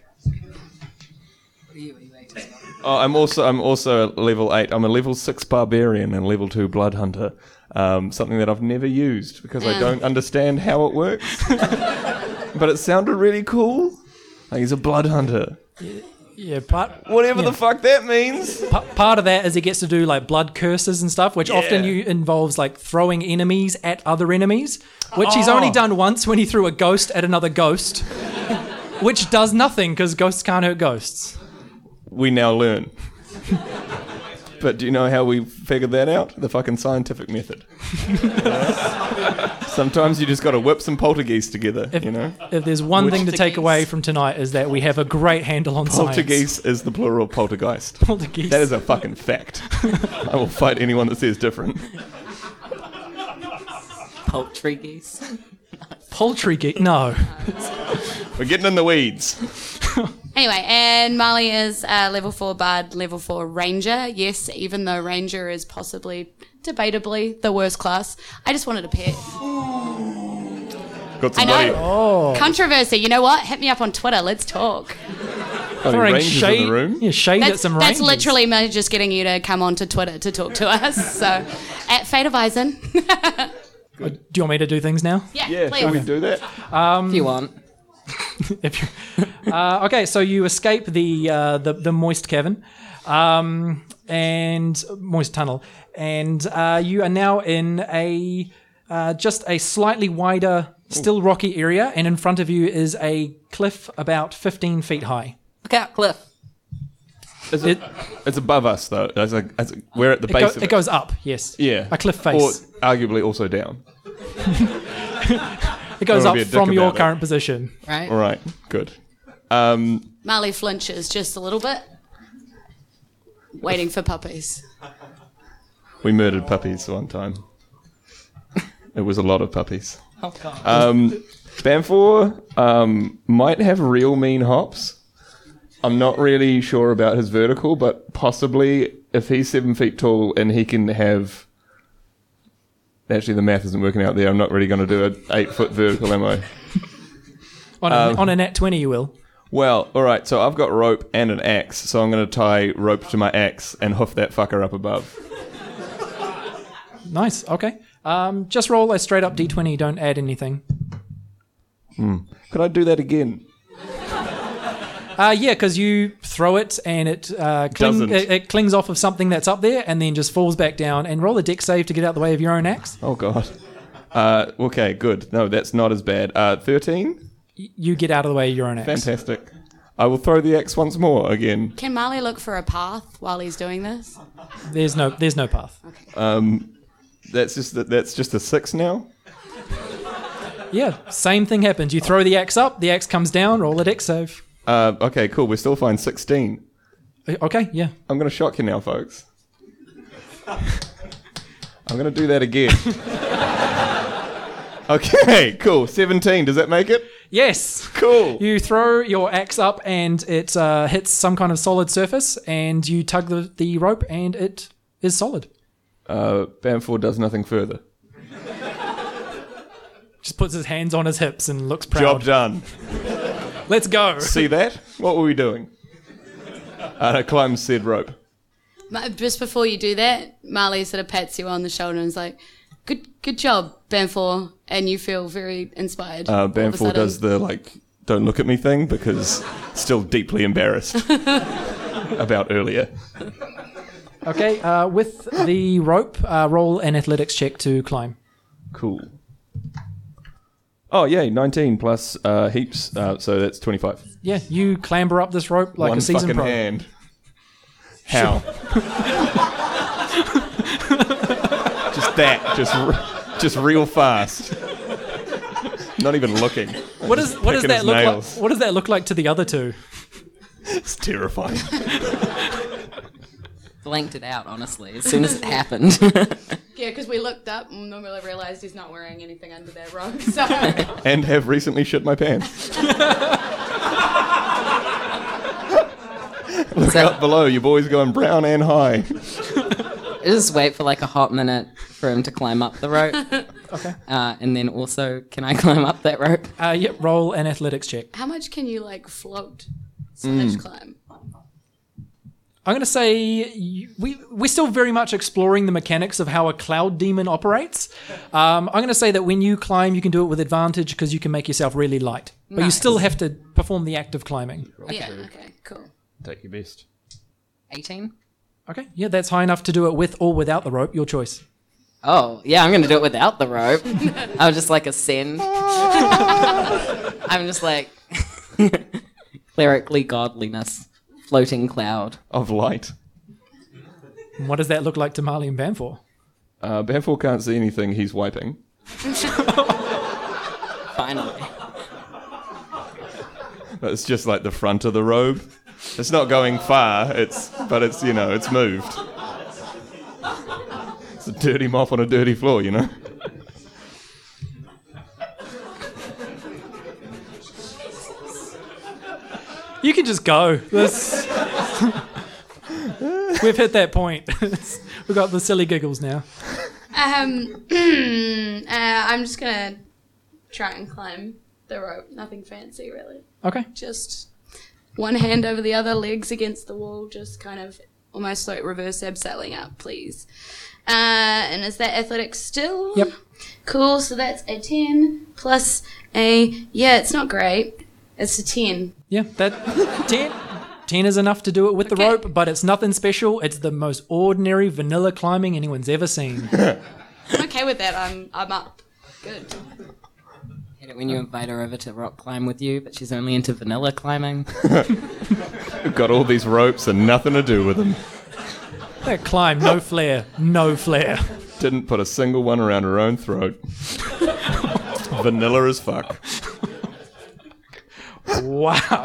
Oh, I'm also level 8. I'm a level 6 barbarian and level 2 blood hunter. Something that I've never used because I don't understand how it works. But it sounded really cool. Like he's a blood hunter. Yeah, but Whatever the fuck that means. part of that is he gets to do like blood curses and stuff, which often involves like throwing enemies at other enemies, which he's only done once when he threw a ghost at another ghost, which does nothing because ghosts can't hurt ghosts. We now learn. But do you know how we figured that out? The fucking scientific method. Sometimes you just got to whip some poltergeist together, you know? If there's one thing to take away from tonight is that we have a great handle on science. Poltergeist is the plural of poltergeist. Poltergeist. That is a fucking fact. I will fight anyone that says different. Poultry geese. Poultry geek? No. We're getting in the weeds. Anyway, and Marley is level 4 bard, level 4 ranger. Yes, even though ranger is possibly, debatably, the worst class. I just wanted a pet. Got some I know. bloody Controversy. You know what? Hit me up on Twitter. Let's talk. Throwing rangers shade, in the room. Yeah, shade at some That's rangers. literally me just getting you to come onto Twitter to talk to us. So, at Fate of Eisen. Do you want me to do things now? Yeah, please. shall we do that? If you want. If you, okay, so you escape the moist cavern, and moist tunnel, and you are now in a just a slightly wider, still rocky area, and in front of you is a cliff about 15 feet high. Look out, Cliff. It's above us, though. We're at the base of it. It goes up, yes. Yeah. A cliff face. Or arguably also down. It goes Don't up be a dick from your about it. current position. Right? All right, good. Marley flinches just a little bit. Waiting for puppies. We murdered puppies one time. It was a lot of puppies. Oh, God. Banfor might have real mean hops. I'm not really sure about his vertical, but possibly if he's 7 feet tall and he can have... Actually, the math isn't working out there. I'm not really going to do an 8-foot vertical, am I? On a nat 20 you will. Well, all right. So I've got rope and an axe. So I'm going to tie rope to my axe and hoof that fucker up above. Nice, okay. Just roll a straight up d20, don't add anything. Could I do that again? Yeah, because you throw it and it Doesn't. it clings off of something that's up there and then just falls back down. And roll a dex save to get out the way of your own axe. Oh, God. Okay, good. No, that's not as bad. 13? You get out of the way of your own axe. Fantastic. I will throw the axe once more again. Can Marley look for a path while he's doing this? There's no path. That's just a 6 now. Yeah, same thing happens. You throw the axe up, the axe comes down, roll a dex save. Okay, cool. We're still fine. 16. Okay, yeah. I'm going to shock you now, folks. I'm going to do that again. Okay, cool. 17. Does that make it? Yes. Cool. You throw your axe up and it hits some kind of solid surface and you tug the rope and it is solid. Bamford does nothing further. Just puts his hands on his hips and looks proud. Job done. Let's go. See that? What were we doing? And I climbed said rope. Just before you do that, Marley sort of pats you on the shoulder and is like, good job, Banfor. And you feel very inspired. Banfor does the, don't look at me thing because still deeply embarrassed about earlier. Okay, with the rope, roll an athletics check to climb. Cool. Oh, yeah, 19 plus heaps, so that's 25. Yeah, you clamber up this rope like One a seasoned fucking pro. hand. How? Just that. Just real fast. Not even looking. What does Picking that his look nails. like? What does that look like to the other two? It's terrifying. Blanked it out, honestly, as soon as it happened. Yeah, because we looked up and then we realised he's not wearing anything under that robe. So And have recently shit my pants. Look up below, your boy's going brown and high. Just wait for like a hot minute for him to climb up the rope. Okay. And then also, can I climb up that rope? Yep, roll an athletics check. how much can you like float / climb? I'm going to say we're still very much exploring the mechanics of how a cloud demon operates. I'm going to say that when you climb, you can do it with advantage because you can make yourself really light. But you Nice. still have to perform the act of climbing. Yeah. Okay. Cool. Take your best. 18? Okay, yeah, that's high enough to do it with or without the rope. Your choice. Oh, yeah, I'm going to do it without the rope. I'll just like ascend. I'm just like clerically godliness, floating cloud. Of light. And what does that look like to Marley and Banfor? Banfor can't see anything, he's wiping. Finally. It's just like the front of the robe. It's not going far, but it's moved. It's a dirty mop on a dirty floor, you know? You can just go. This... We've hit that point. We've got the silly giggles now. I'm just gonna try and climb the rope. Nothing fancy, really. Okay. Just one hand over the other, legs against the wall, just kind of almost like reverse abseiling up, please. And is that athletics still? Yep. Cool, so that's a 10 plus a... Yeah, it's not great. It's a 10. Yeah, that 10 is enough to do it with the Okay. rope, but it's nothing special. It's the most ordinary vanilla climbing anyone's ever seen. I'm okay with that. I'm up. Good. Hate it when you invite her over to rock climb with you, but she's only into vanilla climbing. We've got all these ropes and nothing to do with them. That climb, no flair, no flair. Didn't put a single one around her own throat. Vanilla as fuck. Wow.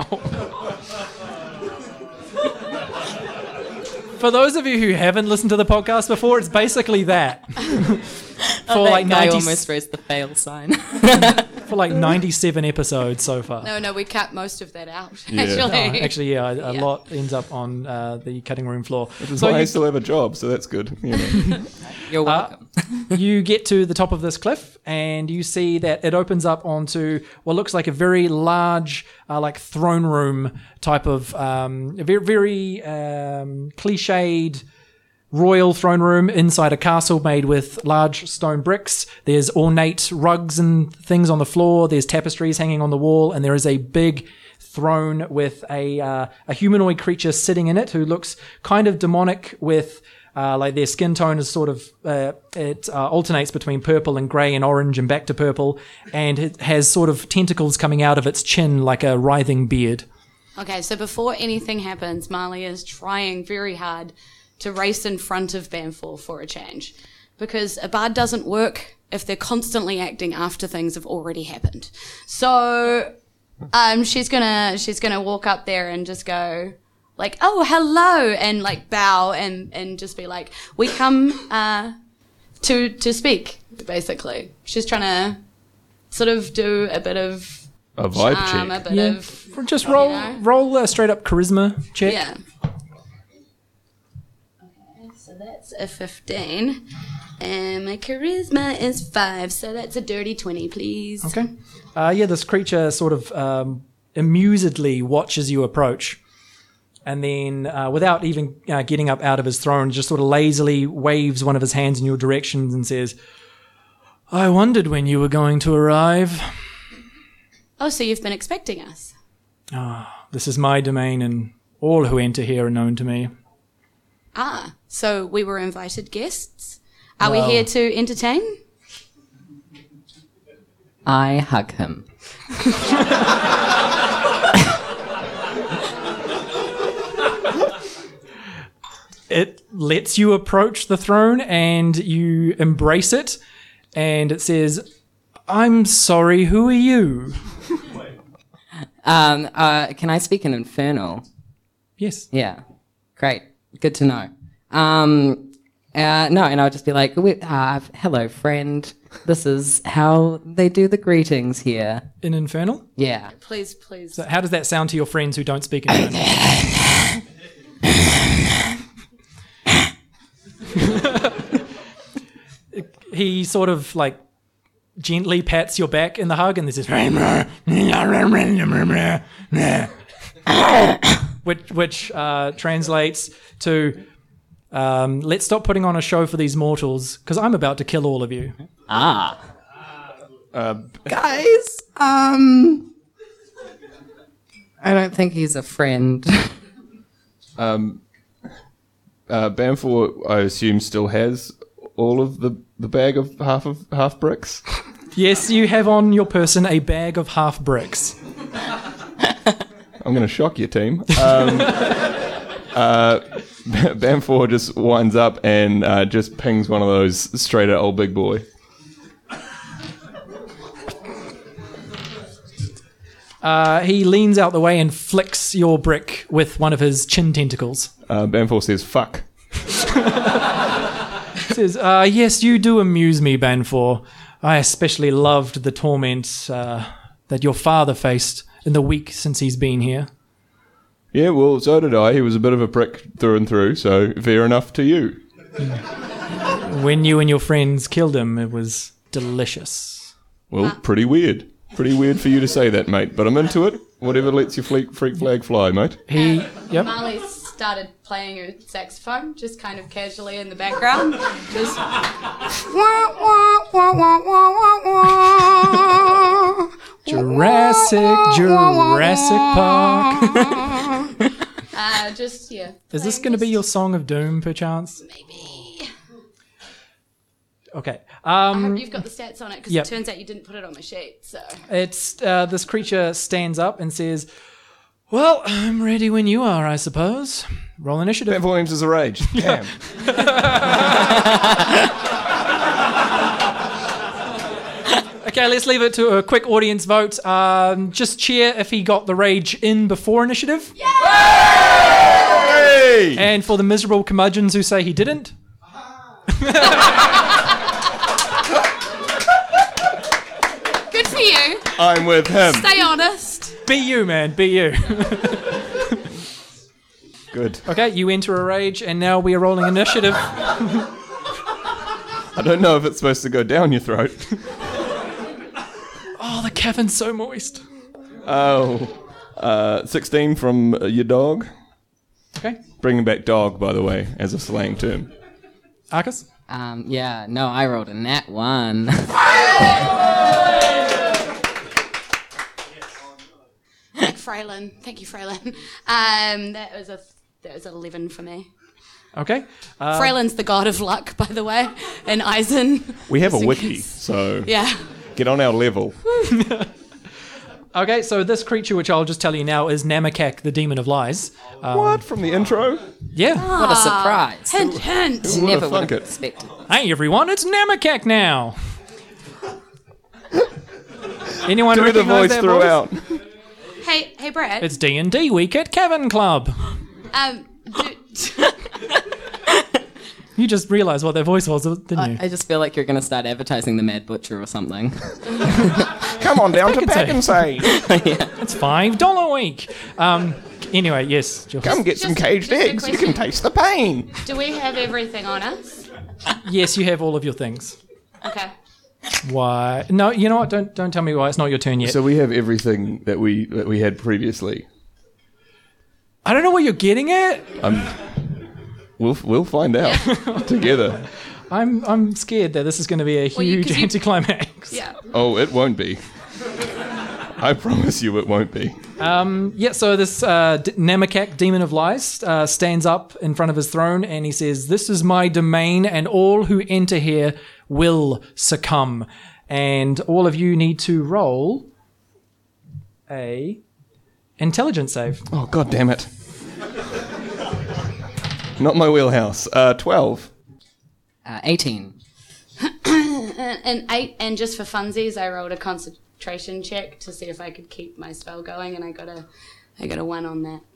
For those of you who haven't listened to the podcast before, it's basically that. For like That guy 90, almost raised the fail sign. for like 97 episodes so far. No, we cut most of that out, Yeah. actually. Actually, yeah, a Yeah. lot ends up on the cutting room floor. That's So why I you, still have a job, so that's good. You know. You're welcome. you get to the top of this cliff, and you see that it opens up onto what looks like a very large, like throne room type of very cliched royal throne room inside a castle made with large stone bricks. There's ornate rugs and things on the floor. There's tapestries hanging on the wall, and there is a big throne with a humanoid creature sitting in it who looks kind of demonic with like their skin tone is sort of it alternates between purple and grey and orange and back to purple, and it has sort of tentacles coming out of its chin like a writhing beard. Okay, so before anything happens, Marley is trying very hard to race in front of Banfor for a change. Because a bard doesn't work if they're constantly acting after things have already happened. So she's gonna walk up there and just go like, "Oh, hello," and like bow and just be like, "We come to speak," basically. She's trying to sort of do a bit of A vibe charm, a check. bit of Just roll know. roll a straight up charisma check. yeah. Okay, so that's a 15. And my charisma is 5, so that's a dirty 20, please. Okay. Yeah, this creature sort of amusedly watches you approach, and then without even getting up out of his throne, just sort of lazily waves one of his hands in your direction and says, "I wondered when you were going to arrive. Oh, so you've been expecting us? This is my domain, and all who enter here are known to me." Ah, so we were invited guests? Are we Well- here to entertain? I hug him. It lets you approach the throne and you embrace it. And it says, I'm sorry, who are you? Can I speak in Infernal? Yes. Yeah. Great. Good to know. No, and I'll just be like, hello, friend. This is how they do the greetings here. In Infernal? Yeah. Please. So how does that sound to your friends who don't speak Infernal? He sort of like gently pats your back in the hug and this is which translates to let's stop putting on a show for these mortals because I'm about to kill all of you. Guys, I don't think he's a friend. Banfor, I assume, still has all of the bag of half bricks. Yes, you have on your person a bag of half bricks. I'm going to shock you, team. Banfor just winds up and just pings one of those straight at old big boy. He leans out the way and flicks your brick with one of his chin tentacles. Banfor says, fuck. Says, yes, you do amuse me, Banfor. I especially loved the torment that your father faced in the week since he's been here. Yeah, well, so did I. He was a bit of a prick through and through, so fair enough to you. When you and your friends killed him, it was delicious. Well, pretty weird. Pretty weird for you to say that, mate, but I'm into it. Whatever lets your freak flag fly, mate. Yep. Marley started playing her saxophone, just kind of casually in the background. Just Jurassic Park. just, yeah. Is this going to be your song of doom, perchance? Maybe. Okay. I hope you've got the stats on it, because Yep. it turns out you didn't put it on my sheet, so. It's this creature stands up and says, well, I'm ready when you are, I suppose. Roll initiative. Banfor aims as a rage. Damn. Okay, let's leave it to a quick audience vote. Just cheer if he got the rage in before initiative. Hey! And for the miserable curmudgeons who say he didn't. Good for you. I'm with him. Stay honest. Be you, man. Be you. Good. Okay, you enter a rage, and now we are rolling initiative. I don't know if it's supposed to go down your throat. Oh, the caverns so moist. Oh. 16 from your dog. Okay. Bringing back dog, by the way, as a slang term. Arcus? Yeah, no, I rolled a nat 1. Thank you, Freylin. That was 11 for me. Okay. Freylin's the god of luck, by the way, in Eisen. We have a Just in wiki, case. so Yeah. get on our level. Okay, so this creature, which I'll just tell you now, is Namakak, the Demon of Lies. What? From the intro? Yeah. What a surprise. Hint, hint. Who would've Never would thunk have it? expected. Hey, everyone, it's Namakak now. Anyone Do the recognize voice that throughout. Hey, Brad. It's D&D week at Cavern Club. You just realised what their voice was, didn't you? I just feel like you're going to start advertising the Mad Butcher or something. Come on down to Pack Pack and Say. It's $5 a week. Anyway, yes. Jill. Come get some Just- caged just a eggs. You question. can taste the pain. Do we have everything on us? Yes, you have all of your things. Okay. Why? No, you know what? Don't tell me why. It's not your turn yet. So we have everything that we had previously. I don't know what you're getting at. We'll find out together. I'm scared that this is going to be a Well, you- huge 'cause you- anticlimax. Yeah. Oh, it won't be. I promise you it won't be. Yeah, so this Namakak, Demon of Lies, stands up in front of his throne and he says, "This is my domain and all who enter here will succumb." And all of you need to roll a intelligence save. Oh, god damn it. Not my wheelhouse. 12. 18. And 8, and just for funsies, I rolled a concentration check to see if I could keep my spell going, and I got a 1 on that.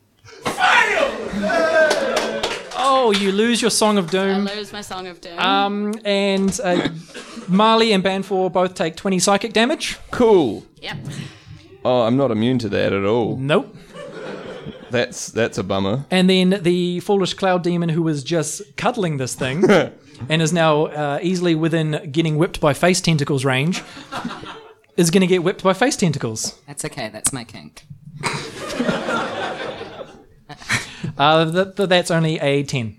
Oh, you lose your Song of I Doom. lose my Song of Doom. And Marley and Banfor both take 20 psychic damage. Cool. Yep. Oh, I'm not immune to that at all. Nope. That's a bummer. And then the foolish cloud demon who was just cuddling this thing and is now easily within getting whipped by face tentacles range is going to get whipped by face tentacles. That's okay, that's my kink. That's only a 10.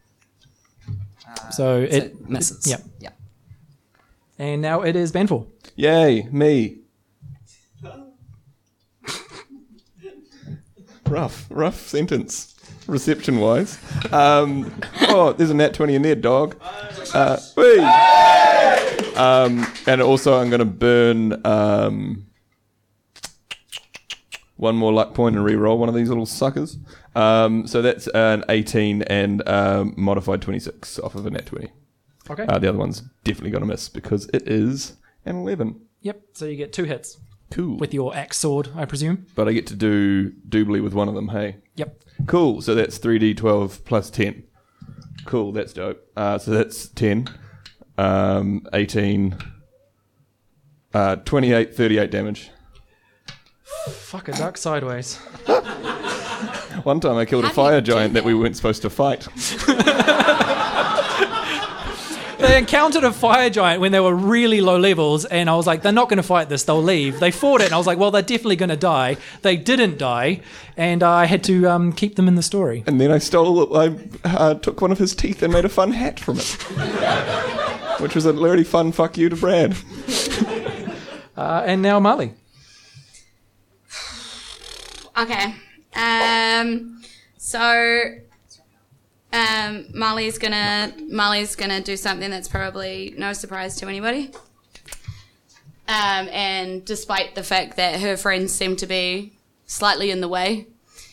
So it misses. Yep. Yeah. And now it is Banfor. Yay, me. Rough sentence, reception-wise. Oh, there's a nat 20 in there, dog. Whee! And also I'm going to burn one more luck point and re-roll one of these little suckers. So that's an 18 and modified 26 off of a nat 20. Okay. The other one's definitely going to miss because it is an 11. Yep. So you get 2 hits Cool. with your axe sword, I presume. But I get to do doubly with one of them, hey? Yep. Cool, so that's 3d12 plus 10. Cool, that's dope. So that's 10, 18, 28, 38 damage. Fuck, a duck sideways. One time I killed a How do fire you do giant that we that? weren't supposed to fight. They encountered a fire giant when they were really low levels, and I was like, they're not going to fight this, they'll leave. They fought it, and I was like, well, they're definitely going to die. They didn't die, and I had to keep them in the story. And then I took one of his teeth and made a fun hat from it. Which was a really fun fuck you to Brad. And now Marley. Okay. Marley's gonna do something that's probably no surprise to anybody. And despite the fact that her friends seem to be slightly in the way,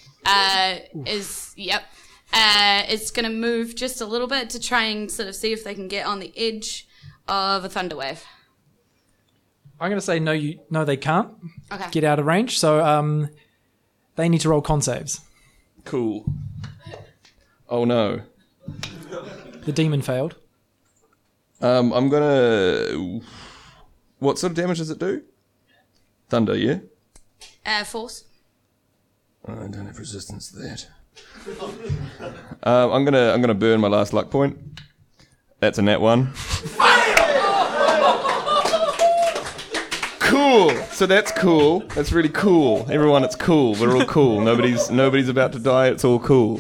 it's gonna move just a little bit to try and sort of see if they can get on the edge of a thunder wave. I'm going to say no, they can't Okay. get out of range, so they need to roll con saves. Cool. Oh no. The demon failed. I'm gonna... What sort of damage does it do? Thunder, yeah? Force. I don't have resistance to that. I'm gonna burn my last luck point. That's a nat 1. Cool. So that's cool. That's really cool. Everyone, it's cool. We're all cool. Nobody's about to die. It's all cool.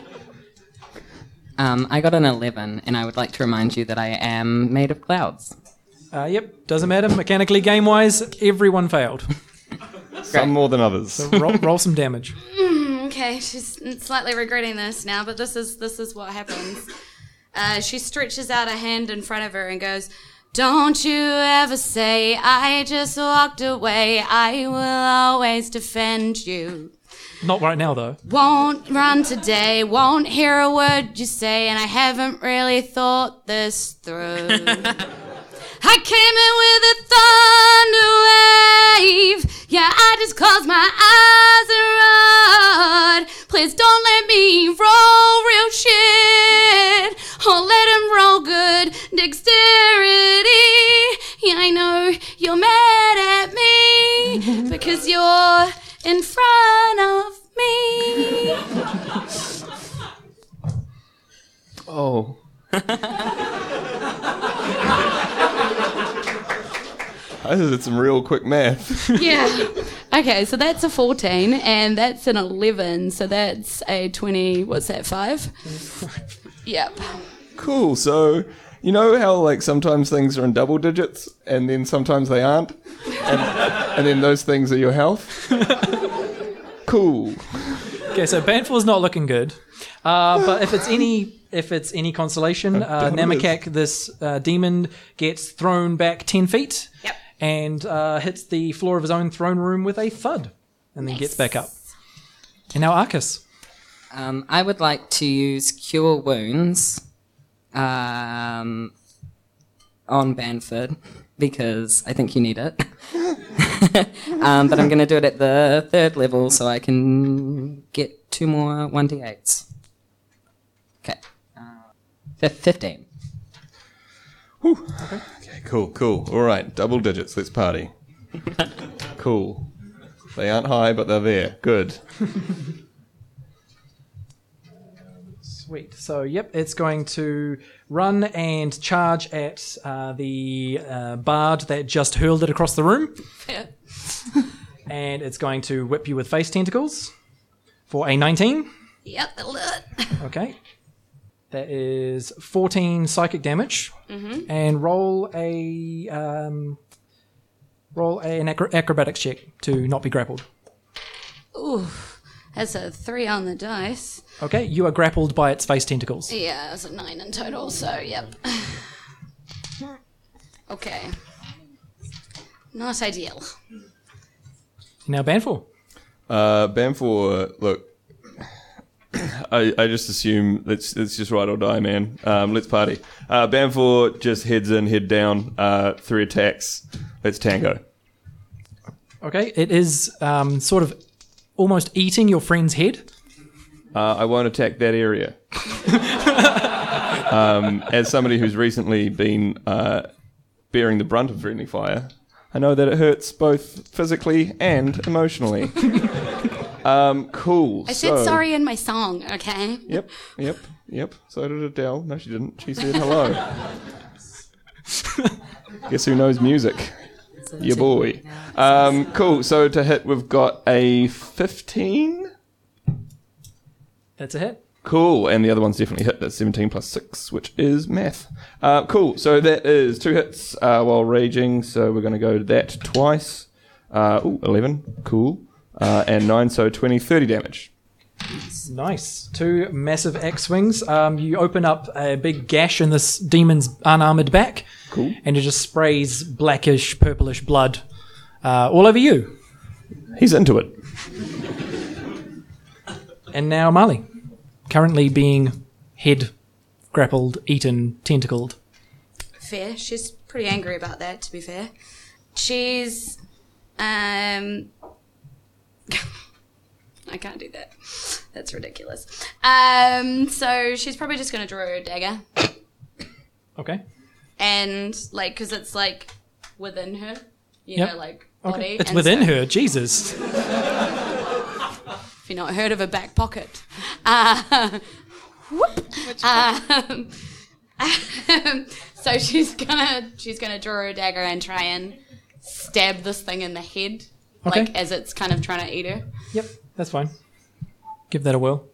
I got an 11, and I would like to remind you that I am made of clouds. Yep, doesn't matter. Mechanically, game-wise, everyone failed. Some more than others. So roll some damage. Okay, she's slightly regretting this now, but this is what happens. She stretches out a hand in front of her and goes, "Don't you ever say I just walked away. I will always defend you. Not right now, though. Won't run today, won't hear a word you say, and I haven't really thought this through. I came in with a thunder wave. Yeah, I just closed my eyes and run. Please don't let me roll real shit, or let him roll good dexterity. Yeah, I know you're mad at me because you're in front of me. Oh. I did some real quick math. Yeah. Okay, so that's a 14, and that's an 11, so that's a 20, what's that, 5? Yep. Cool. So, you know how like sometimes things are in double digits and then sometimes they aren't? And then those things are your health? Cool. Okay, so Banfor's not looking good. But if it's any if it's any consolation, damn it is. Namakak, this demon, gets thrown back 10 feet Yep. and hits the floor of his own throne room with a thud and then gets back up. And now Arcus. I would like to use Cure Wounds on Banford because I think you need it. But I'm going to do it at the 3rd level so I can get 2 more 1d8s. Okay. 15. Okay, cool. All right, double digits. Let's party. Cool. They aren't high, but they're there. Good. Sweet. So, yep, it's going to run and charge at the bard that just hurled it across the room. Yeah. And it's going to whip you with face tentacles for a 19. Yep, that'll do it. Okay. That is 14 psychic damage. Mm-hmm. And roll an acrobatics check to not be grappled. Ooh, that's a 3 on the dice. Okay, you are grappled by its face tentacles. Yeah, that's a 9 in total, so yep. Okay. Not ideal. Now Banfor. Banfor, look, I just assume let's just ride or die, man. Let's party. Banfor just heads in, head down, 3 attacks. Let's tango. Okay, it is sort of almost eating your friend's head. I won't attack that area. As somebody who's recently been bearing the brunt of friendly fire, I know that it hurts both physically and emotionally. Cool. I said sorry in my song, okay? Yep. So did Adele. No, she didn't. She said hello. Guess who knows music? Your boy. Cool. So to hit, we've got a 15. That's a hit. Cool. And the other one's definitely hit. That's 17 plus 6, which is math. Cool. So that is 2 hits while raging. So we're going to go to that twice. 11. Cool. And 9, so 20, 30 damage. Nice. 2 massive axe swings. You open up a big gash in this demon's unarmored back. Cool. And it just sprays blackish, purplish blood all over you. He's into it. And now Marley, currently being head grappled, eaten, tentacled. Fair. She's pretty angry about that, to be fair. She's... I can't do that. That's ridiculous. So she's probably just going to draw her dagger. Okay. And, like, because it's, like, within her. You Yep. know, like, body. Okay. It's and within so- her. Jesus. If you've not heard of a back pocket. So she's gonna draw her dagger and try and stab this thing in the head, Okay. like as it's kind of trying to eat her. Yep, that's fine. Give that a whirl.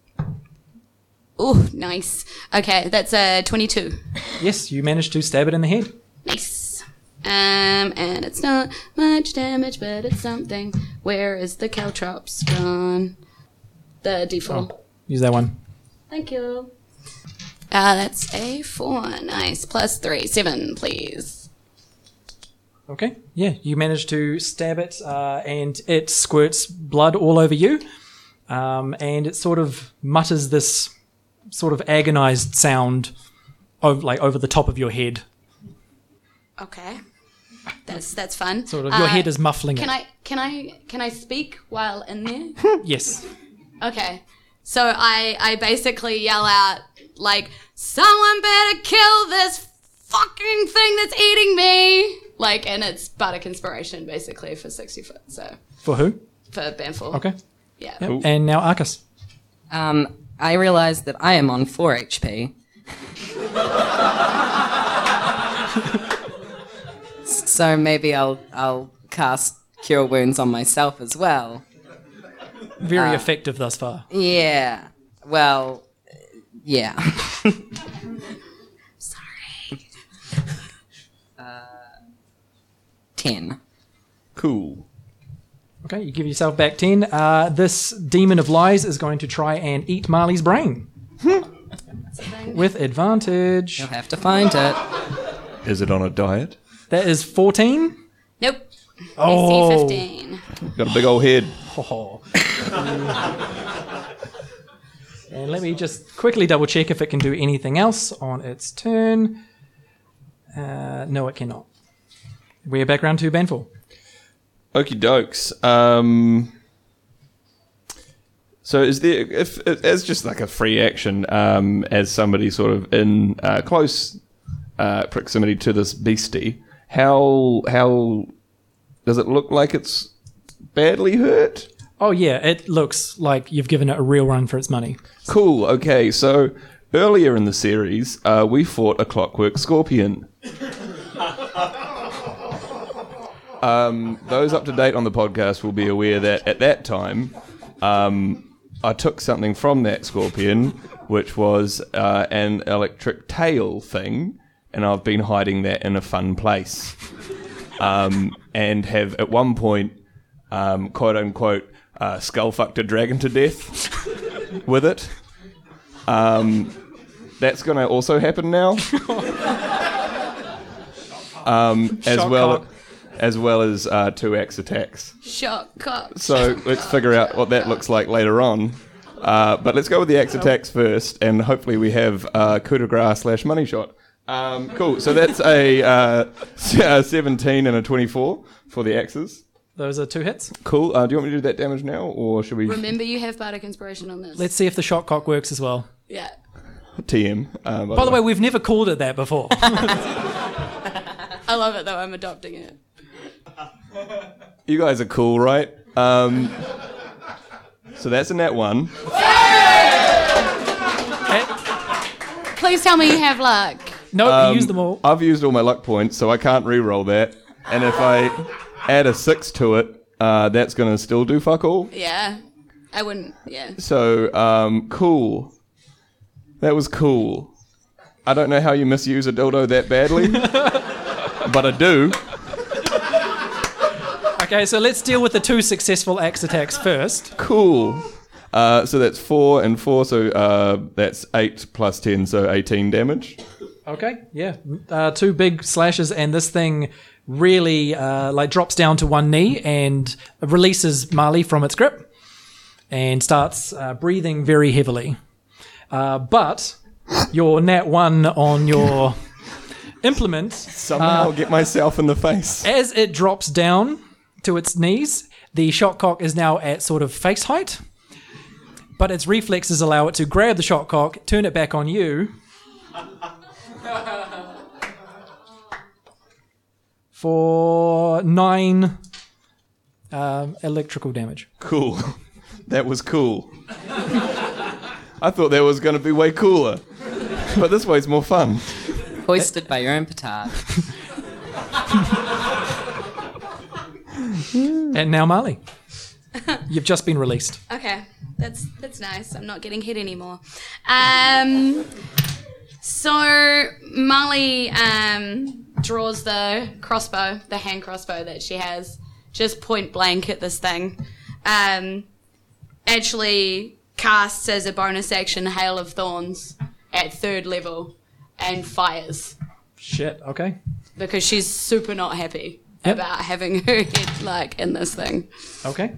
Ooh, nice. Okay, that's a 22. Yes, you managed to stab it in the head. Nice. And it's not much damage, but it's something. Where is the caltrops gone? The D4. Use that one. Thank you. That's a 4. Nice. Plus 3. 7, please. Okay. Yeah, you managed to stab it, and it squirts blood all over you, and it sort of mutters this sort of agonized sound, over the top of your head. Okay. That's fun. Sort of your head is muffling Can it. I speak while in there? Yes. Okay. So I basically yell out like, someone better kill this fucking thing that's eating me. Like, and it's Bardic Inspiration basically for 60 foot. So For who? for Banfor. Okay. Yeah. Yep. And now Arcus. I realize that I am on 4 HP. So maybe I'll cast Cure Wounds on myself as well. Very effective thus far. Yeah. Well, yeah. Sorry. 10. Cool. Okay, you give yourself back 10. This demon of lies is going to try and eat Marley's brain. So rolling. with advantage. You'll have to find it. Is it on a diet? That is 14. Nope. Oh. AC 15. Got a big old head. Oh. And let me just quickly double check if it can do anything else on its turn. No, it cannot. We're back round to Banful. Okie dokes. So is there, if as just like a free action, as somebody sort of in close proximity to this beastie, how does it look like it's badly hurt? Oh, yeah, it looks like you've given it a real run for its money. Cool. Okay, so earlier in the series, we fought a clockwork scorpion. Those up to date on the podcast will be aware that at that time, I took something from that scorpion, which was an electric tail thing, and I've been hiding that in a fun place. And have at one point, quote unquote, skull-fucked a dragon to death with it. That's going to also happen now. As well as 2 axe attacks. Shock cock. So let's figure out what that looks like later on. But let's go with the axe attacks first, and hopefully we have coup de grace / money shot. Cool. So that's a 17 and a 24 for the axes. Those are 2 hits. Cool. Do you want me to do that damage now, or should we Remember, you have bardic inspiration on this. Let's see if the shotcock works as well. Yeah. TM? By the way, we've never called it that before. I love it though. I'm adopting it. You guys are cool, right? So that's a nat 1. Please tell me you have luck. No, you used them all. I've used all my luck points, so I can't re-roll that. And if I add a 6 to it, that's going to still do fuck all. Yeah. I wouldn't. Yeah. So, cool. That was cool. I don't know how you misuse a dildo that badly, but I do. Okay, so let's deal with the 2 successful axe attacks first. Cool. So that's 4 and 4, so that's 8 plus 10, so 18 damage. Okay, yeah. 2 big slashes, and this thing really drops down to one knee and releases Marley from its grip and starts breathing very heavily. But your nat 1 on your implement... Somehow get myself in the face. As it drops down to its knees, the shotcock is now at sort of face height, but its reflexes allow it to grab the shotcock, turn it back on you, for 9 electrical damage. Cool. That was cool. I thought that was going to be way cooler, but this way's more fun. Hoisted by your own petard. And now Marley. You've just been released. Okay. That's nice. I'm not getting hit anymore. So Marley draws the crossbow, the hand crossbow that she has, just point blank at this thing. Actually casts as a bonus action Hail of Thorns at 3rd level and fires Shit, okay. because she's super not happy Yep. about having her head in this thing. Okay.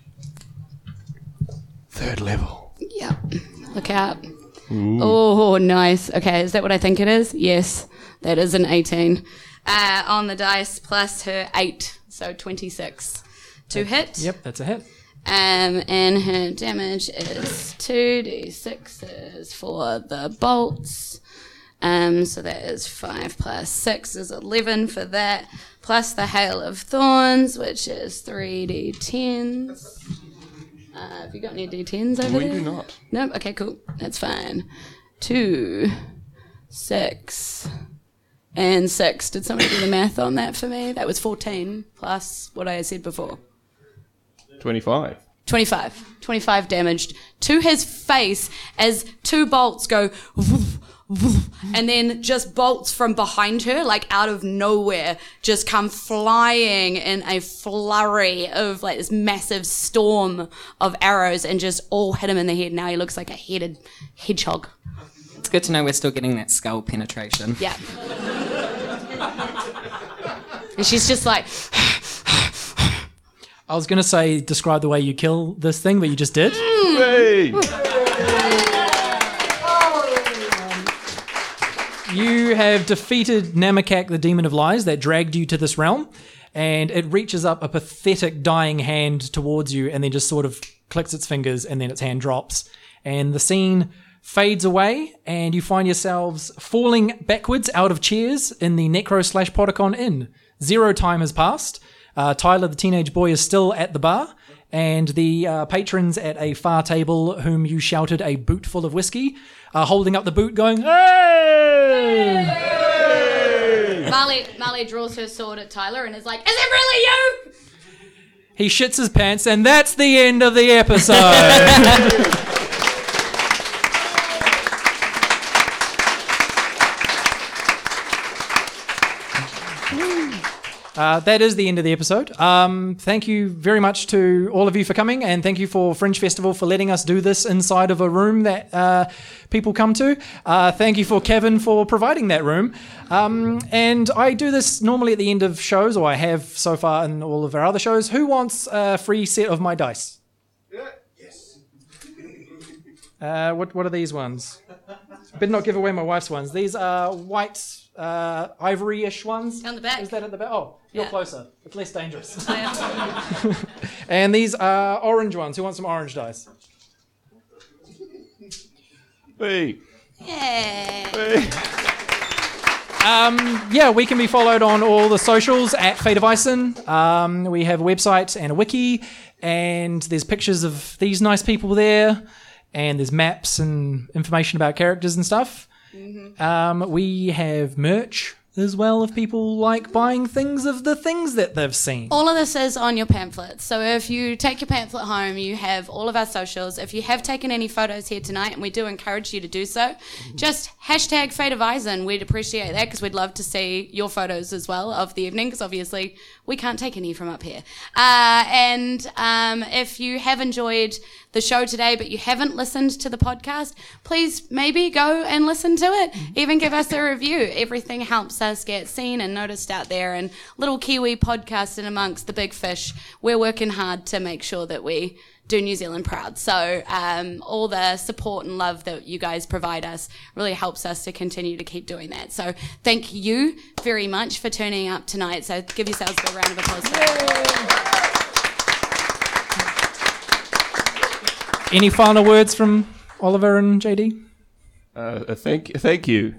3rd level. Yep. Look out. Ooh. Oh, nice. Okay, is that what I think it is? Yes, that is an 18. On the dice plus her 8, so 26 to hit. Yep, that's a hit. And her damage is 2d6s for the bolts. So that is 5 plus 6 is 11 for that, plus the Hail of Thorns, which is 3d10s. Have you got any d10s over there? We do not. No? Okay, cool. That's fine. 2, 6, and 6. Did somebody do the math on that for me? That was 14 plus what I had said before. 25. 25 damaged to his face as 2 bolts go woof, woof, and then just bolts from behind her, like out of nowhere, just come flying in a flurry of like this massive storm of arrows and just all hit him in the head. Now he looks like a headed hedgehog. It's good to know we're still getting that skull penetration. Yeah. And she's just like, I was going to say describe the way you kill this thing, but you just did. Hey! You have defeated Namakak, the Demon of Lies, that dragged you to this realm, and it reaches up a pathetic dying hand towards you and then just sort of clicks its fingers and then its hand drops. And the scene fades away and you find yourselves falling backwards out of chairs in the Necro/Podicon Inn. 0 time has passed. Tyler, the teenage boy, is still at the bar, and the patrons at a far table, whom you shouted a boot full of whiskey, are holding up the boot going, "Hey!" Marley draws her sword at Tyler and is like, is it really you? He shits his pants, and that's the end of the episode. That is the end of the episode. Thank you very much to all of you for coming, and thank you for Fringe Festival for letting us do this inside of a room that people come to. Thank you for Kevin for providing that room. And I do this normally at the end of shows, or I have so far in all of our other shows. Who wants a free set of my dice? Yes. What are these ones? Better not give away my wife's ones. These are white, ivory-ish ones. On the back. Is that at the back? Oh, you're Yeah. closer. It's less dangerous. I am. And these are orange ones. Who wants some orange dice? Hey! Yeah. Hey! Yeah, we can be followed on all the socials at Fate of Ison. We have a website and a wiki, and there's pictures of these nice people there, and there's maps and information about characters and stuff. We have merch as well if people like buying things of the things that they've seen. All of this is on your pamphlet. So if you take your pamphlet home, you have all of our socials. If you have taken any photos here tonight, and we do encourage you to do so, just hashtag Fate of Ison. We'd appreciate that because we'd love to see your photos as well of the evening, because obviously we can't take any from up here. And if you have enjoyed the show today but you haven't listened to the podcast, please maybe go and listen to it. Even give us a review. Everything helps us get seen and noticed out there, and little Kiwi podcast in amongst the big fish. We're working hard to make sure that we do New Zealand proud. So all the support and love that you guys provide us really helps us to continue to keep doing that. So thank you very much for turning up tonight. So give yourselves a big round of applause. Any final words from Oliver and JD? Thank you.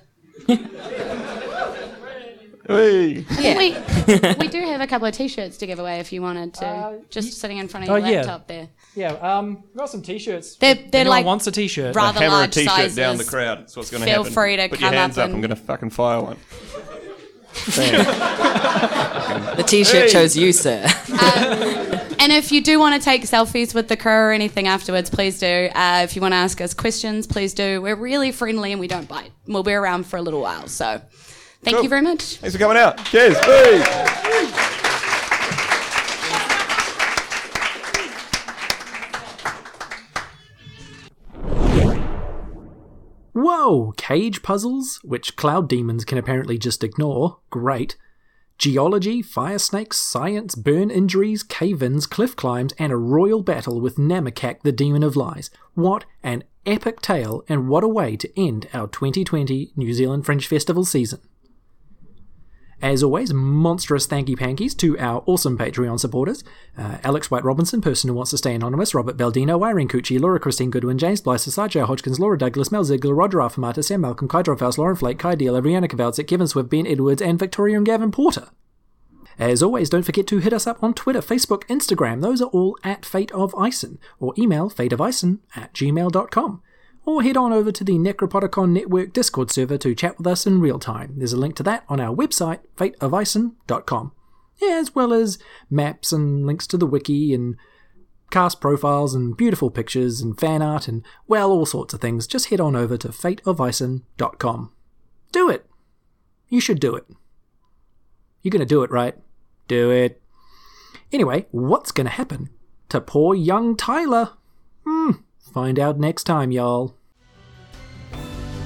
Hey! We do have a couple of t-shirts to give away if you wanted to. Just sitting in front of your yeah. laptop there. Yeah, we've got some t-shirts. They're Anyone like wants a t-shirt? rather Hammer a large t-shirt sizes. down the crowd. That's what's going to Feel happen. free to Put come your hands up up. I'm and- going to fucking fire one. The t-shirt chose you, sir. And if you do want to take selfies with the crew or anything afterwards, please do. If you want to ask us questions, please do. We're really friendly and we don't bite. We'll be around for a little while. So thank Cool. you very much. Thanks for coming out. Cheers. Hey! Whoa! Cage puzzles, which cloud demons can apparently just ignore. Great. Geology, fire snakes, science, burn injuries, cave-ins, cliff climbs, and a royal battle with Namakak, the Demon of Lies. What an epic tale, and what a way to end our 2020 New Zealand Fringe Festival season. As always, monstrous thanky pankies to our awesome Patreon supporters. Alex White Robinson, person who wants to stay anonymous, Robert Baldino, Irene Cucci, Laura Christine Goodwin, James Blythe, Sajah Hodgkins, Laura Douglas, Mel Ziegler, Roger Affamata, Sam Malcolm, Kai Drophouse, Lauren Flake, Kai Dealer, Rihanna Kavalczyk, Kevin Swift, Ben Edwards, and Victoria and Gavin Porter. As always, don't forget to hit us up on Twitter, Facebook, Instagram. Those are all at Fate of Ison, or email fateofison@gmail.com. Or head on over to the Necropodicon Network Discord server to chat with us in real time. There's a link to that on our website, fateofison.com. Yeah, as well as maps and links to the wiki and cast profiles and beautiful pictures and fan art and, well, all sorts of things. Just head on over to fateofison.com. Do it! You should do it. You're going to do it, right? Do it. Anyway, what's going to happen to poor young Tyler? Find out next time, y'all.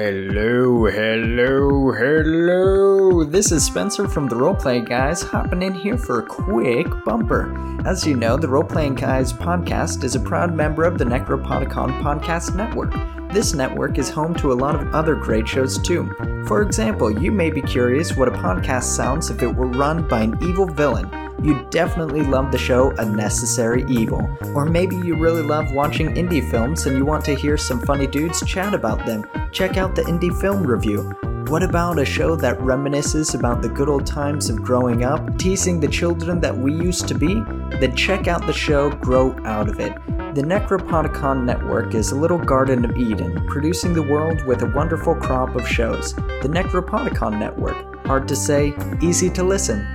Hello. This is Spencer from the Roleplaying Guys hopping in here for a quick bumper. As you know, the Roleplaying Guys podcast is a proud member of the Necropodicon Podcast Network. This network is home to a lot of other great shows too. For example, you may be curious what a podcast sounds if it were run by an evil villain. You'd definitely love the show A Necessary Evil. Or maybe you really love watching indie films and you want to hear some funny dudes chat about them. Check out the Indie Film Review. What about a show that reminisces about the good old times of growing up, teasing the children that we used to be? Then check out the show Grow Out of It. The Necropodicon Network is a little Garden of Eden, producing the world with a wonderful crop of shows. The Necropodicon Network. Hard to say, easy to listen.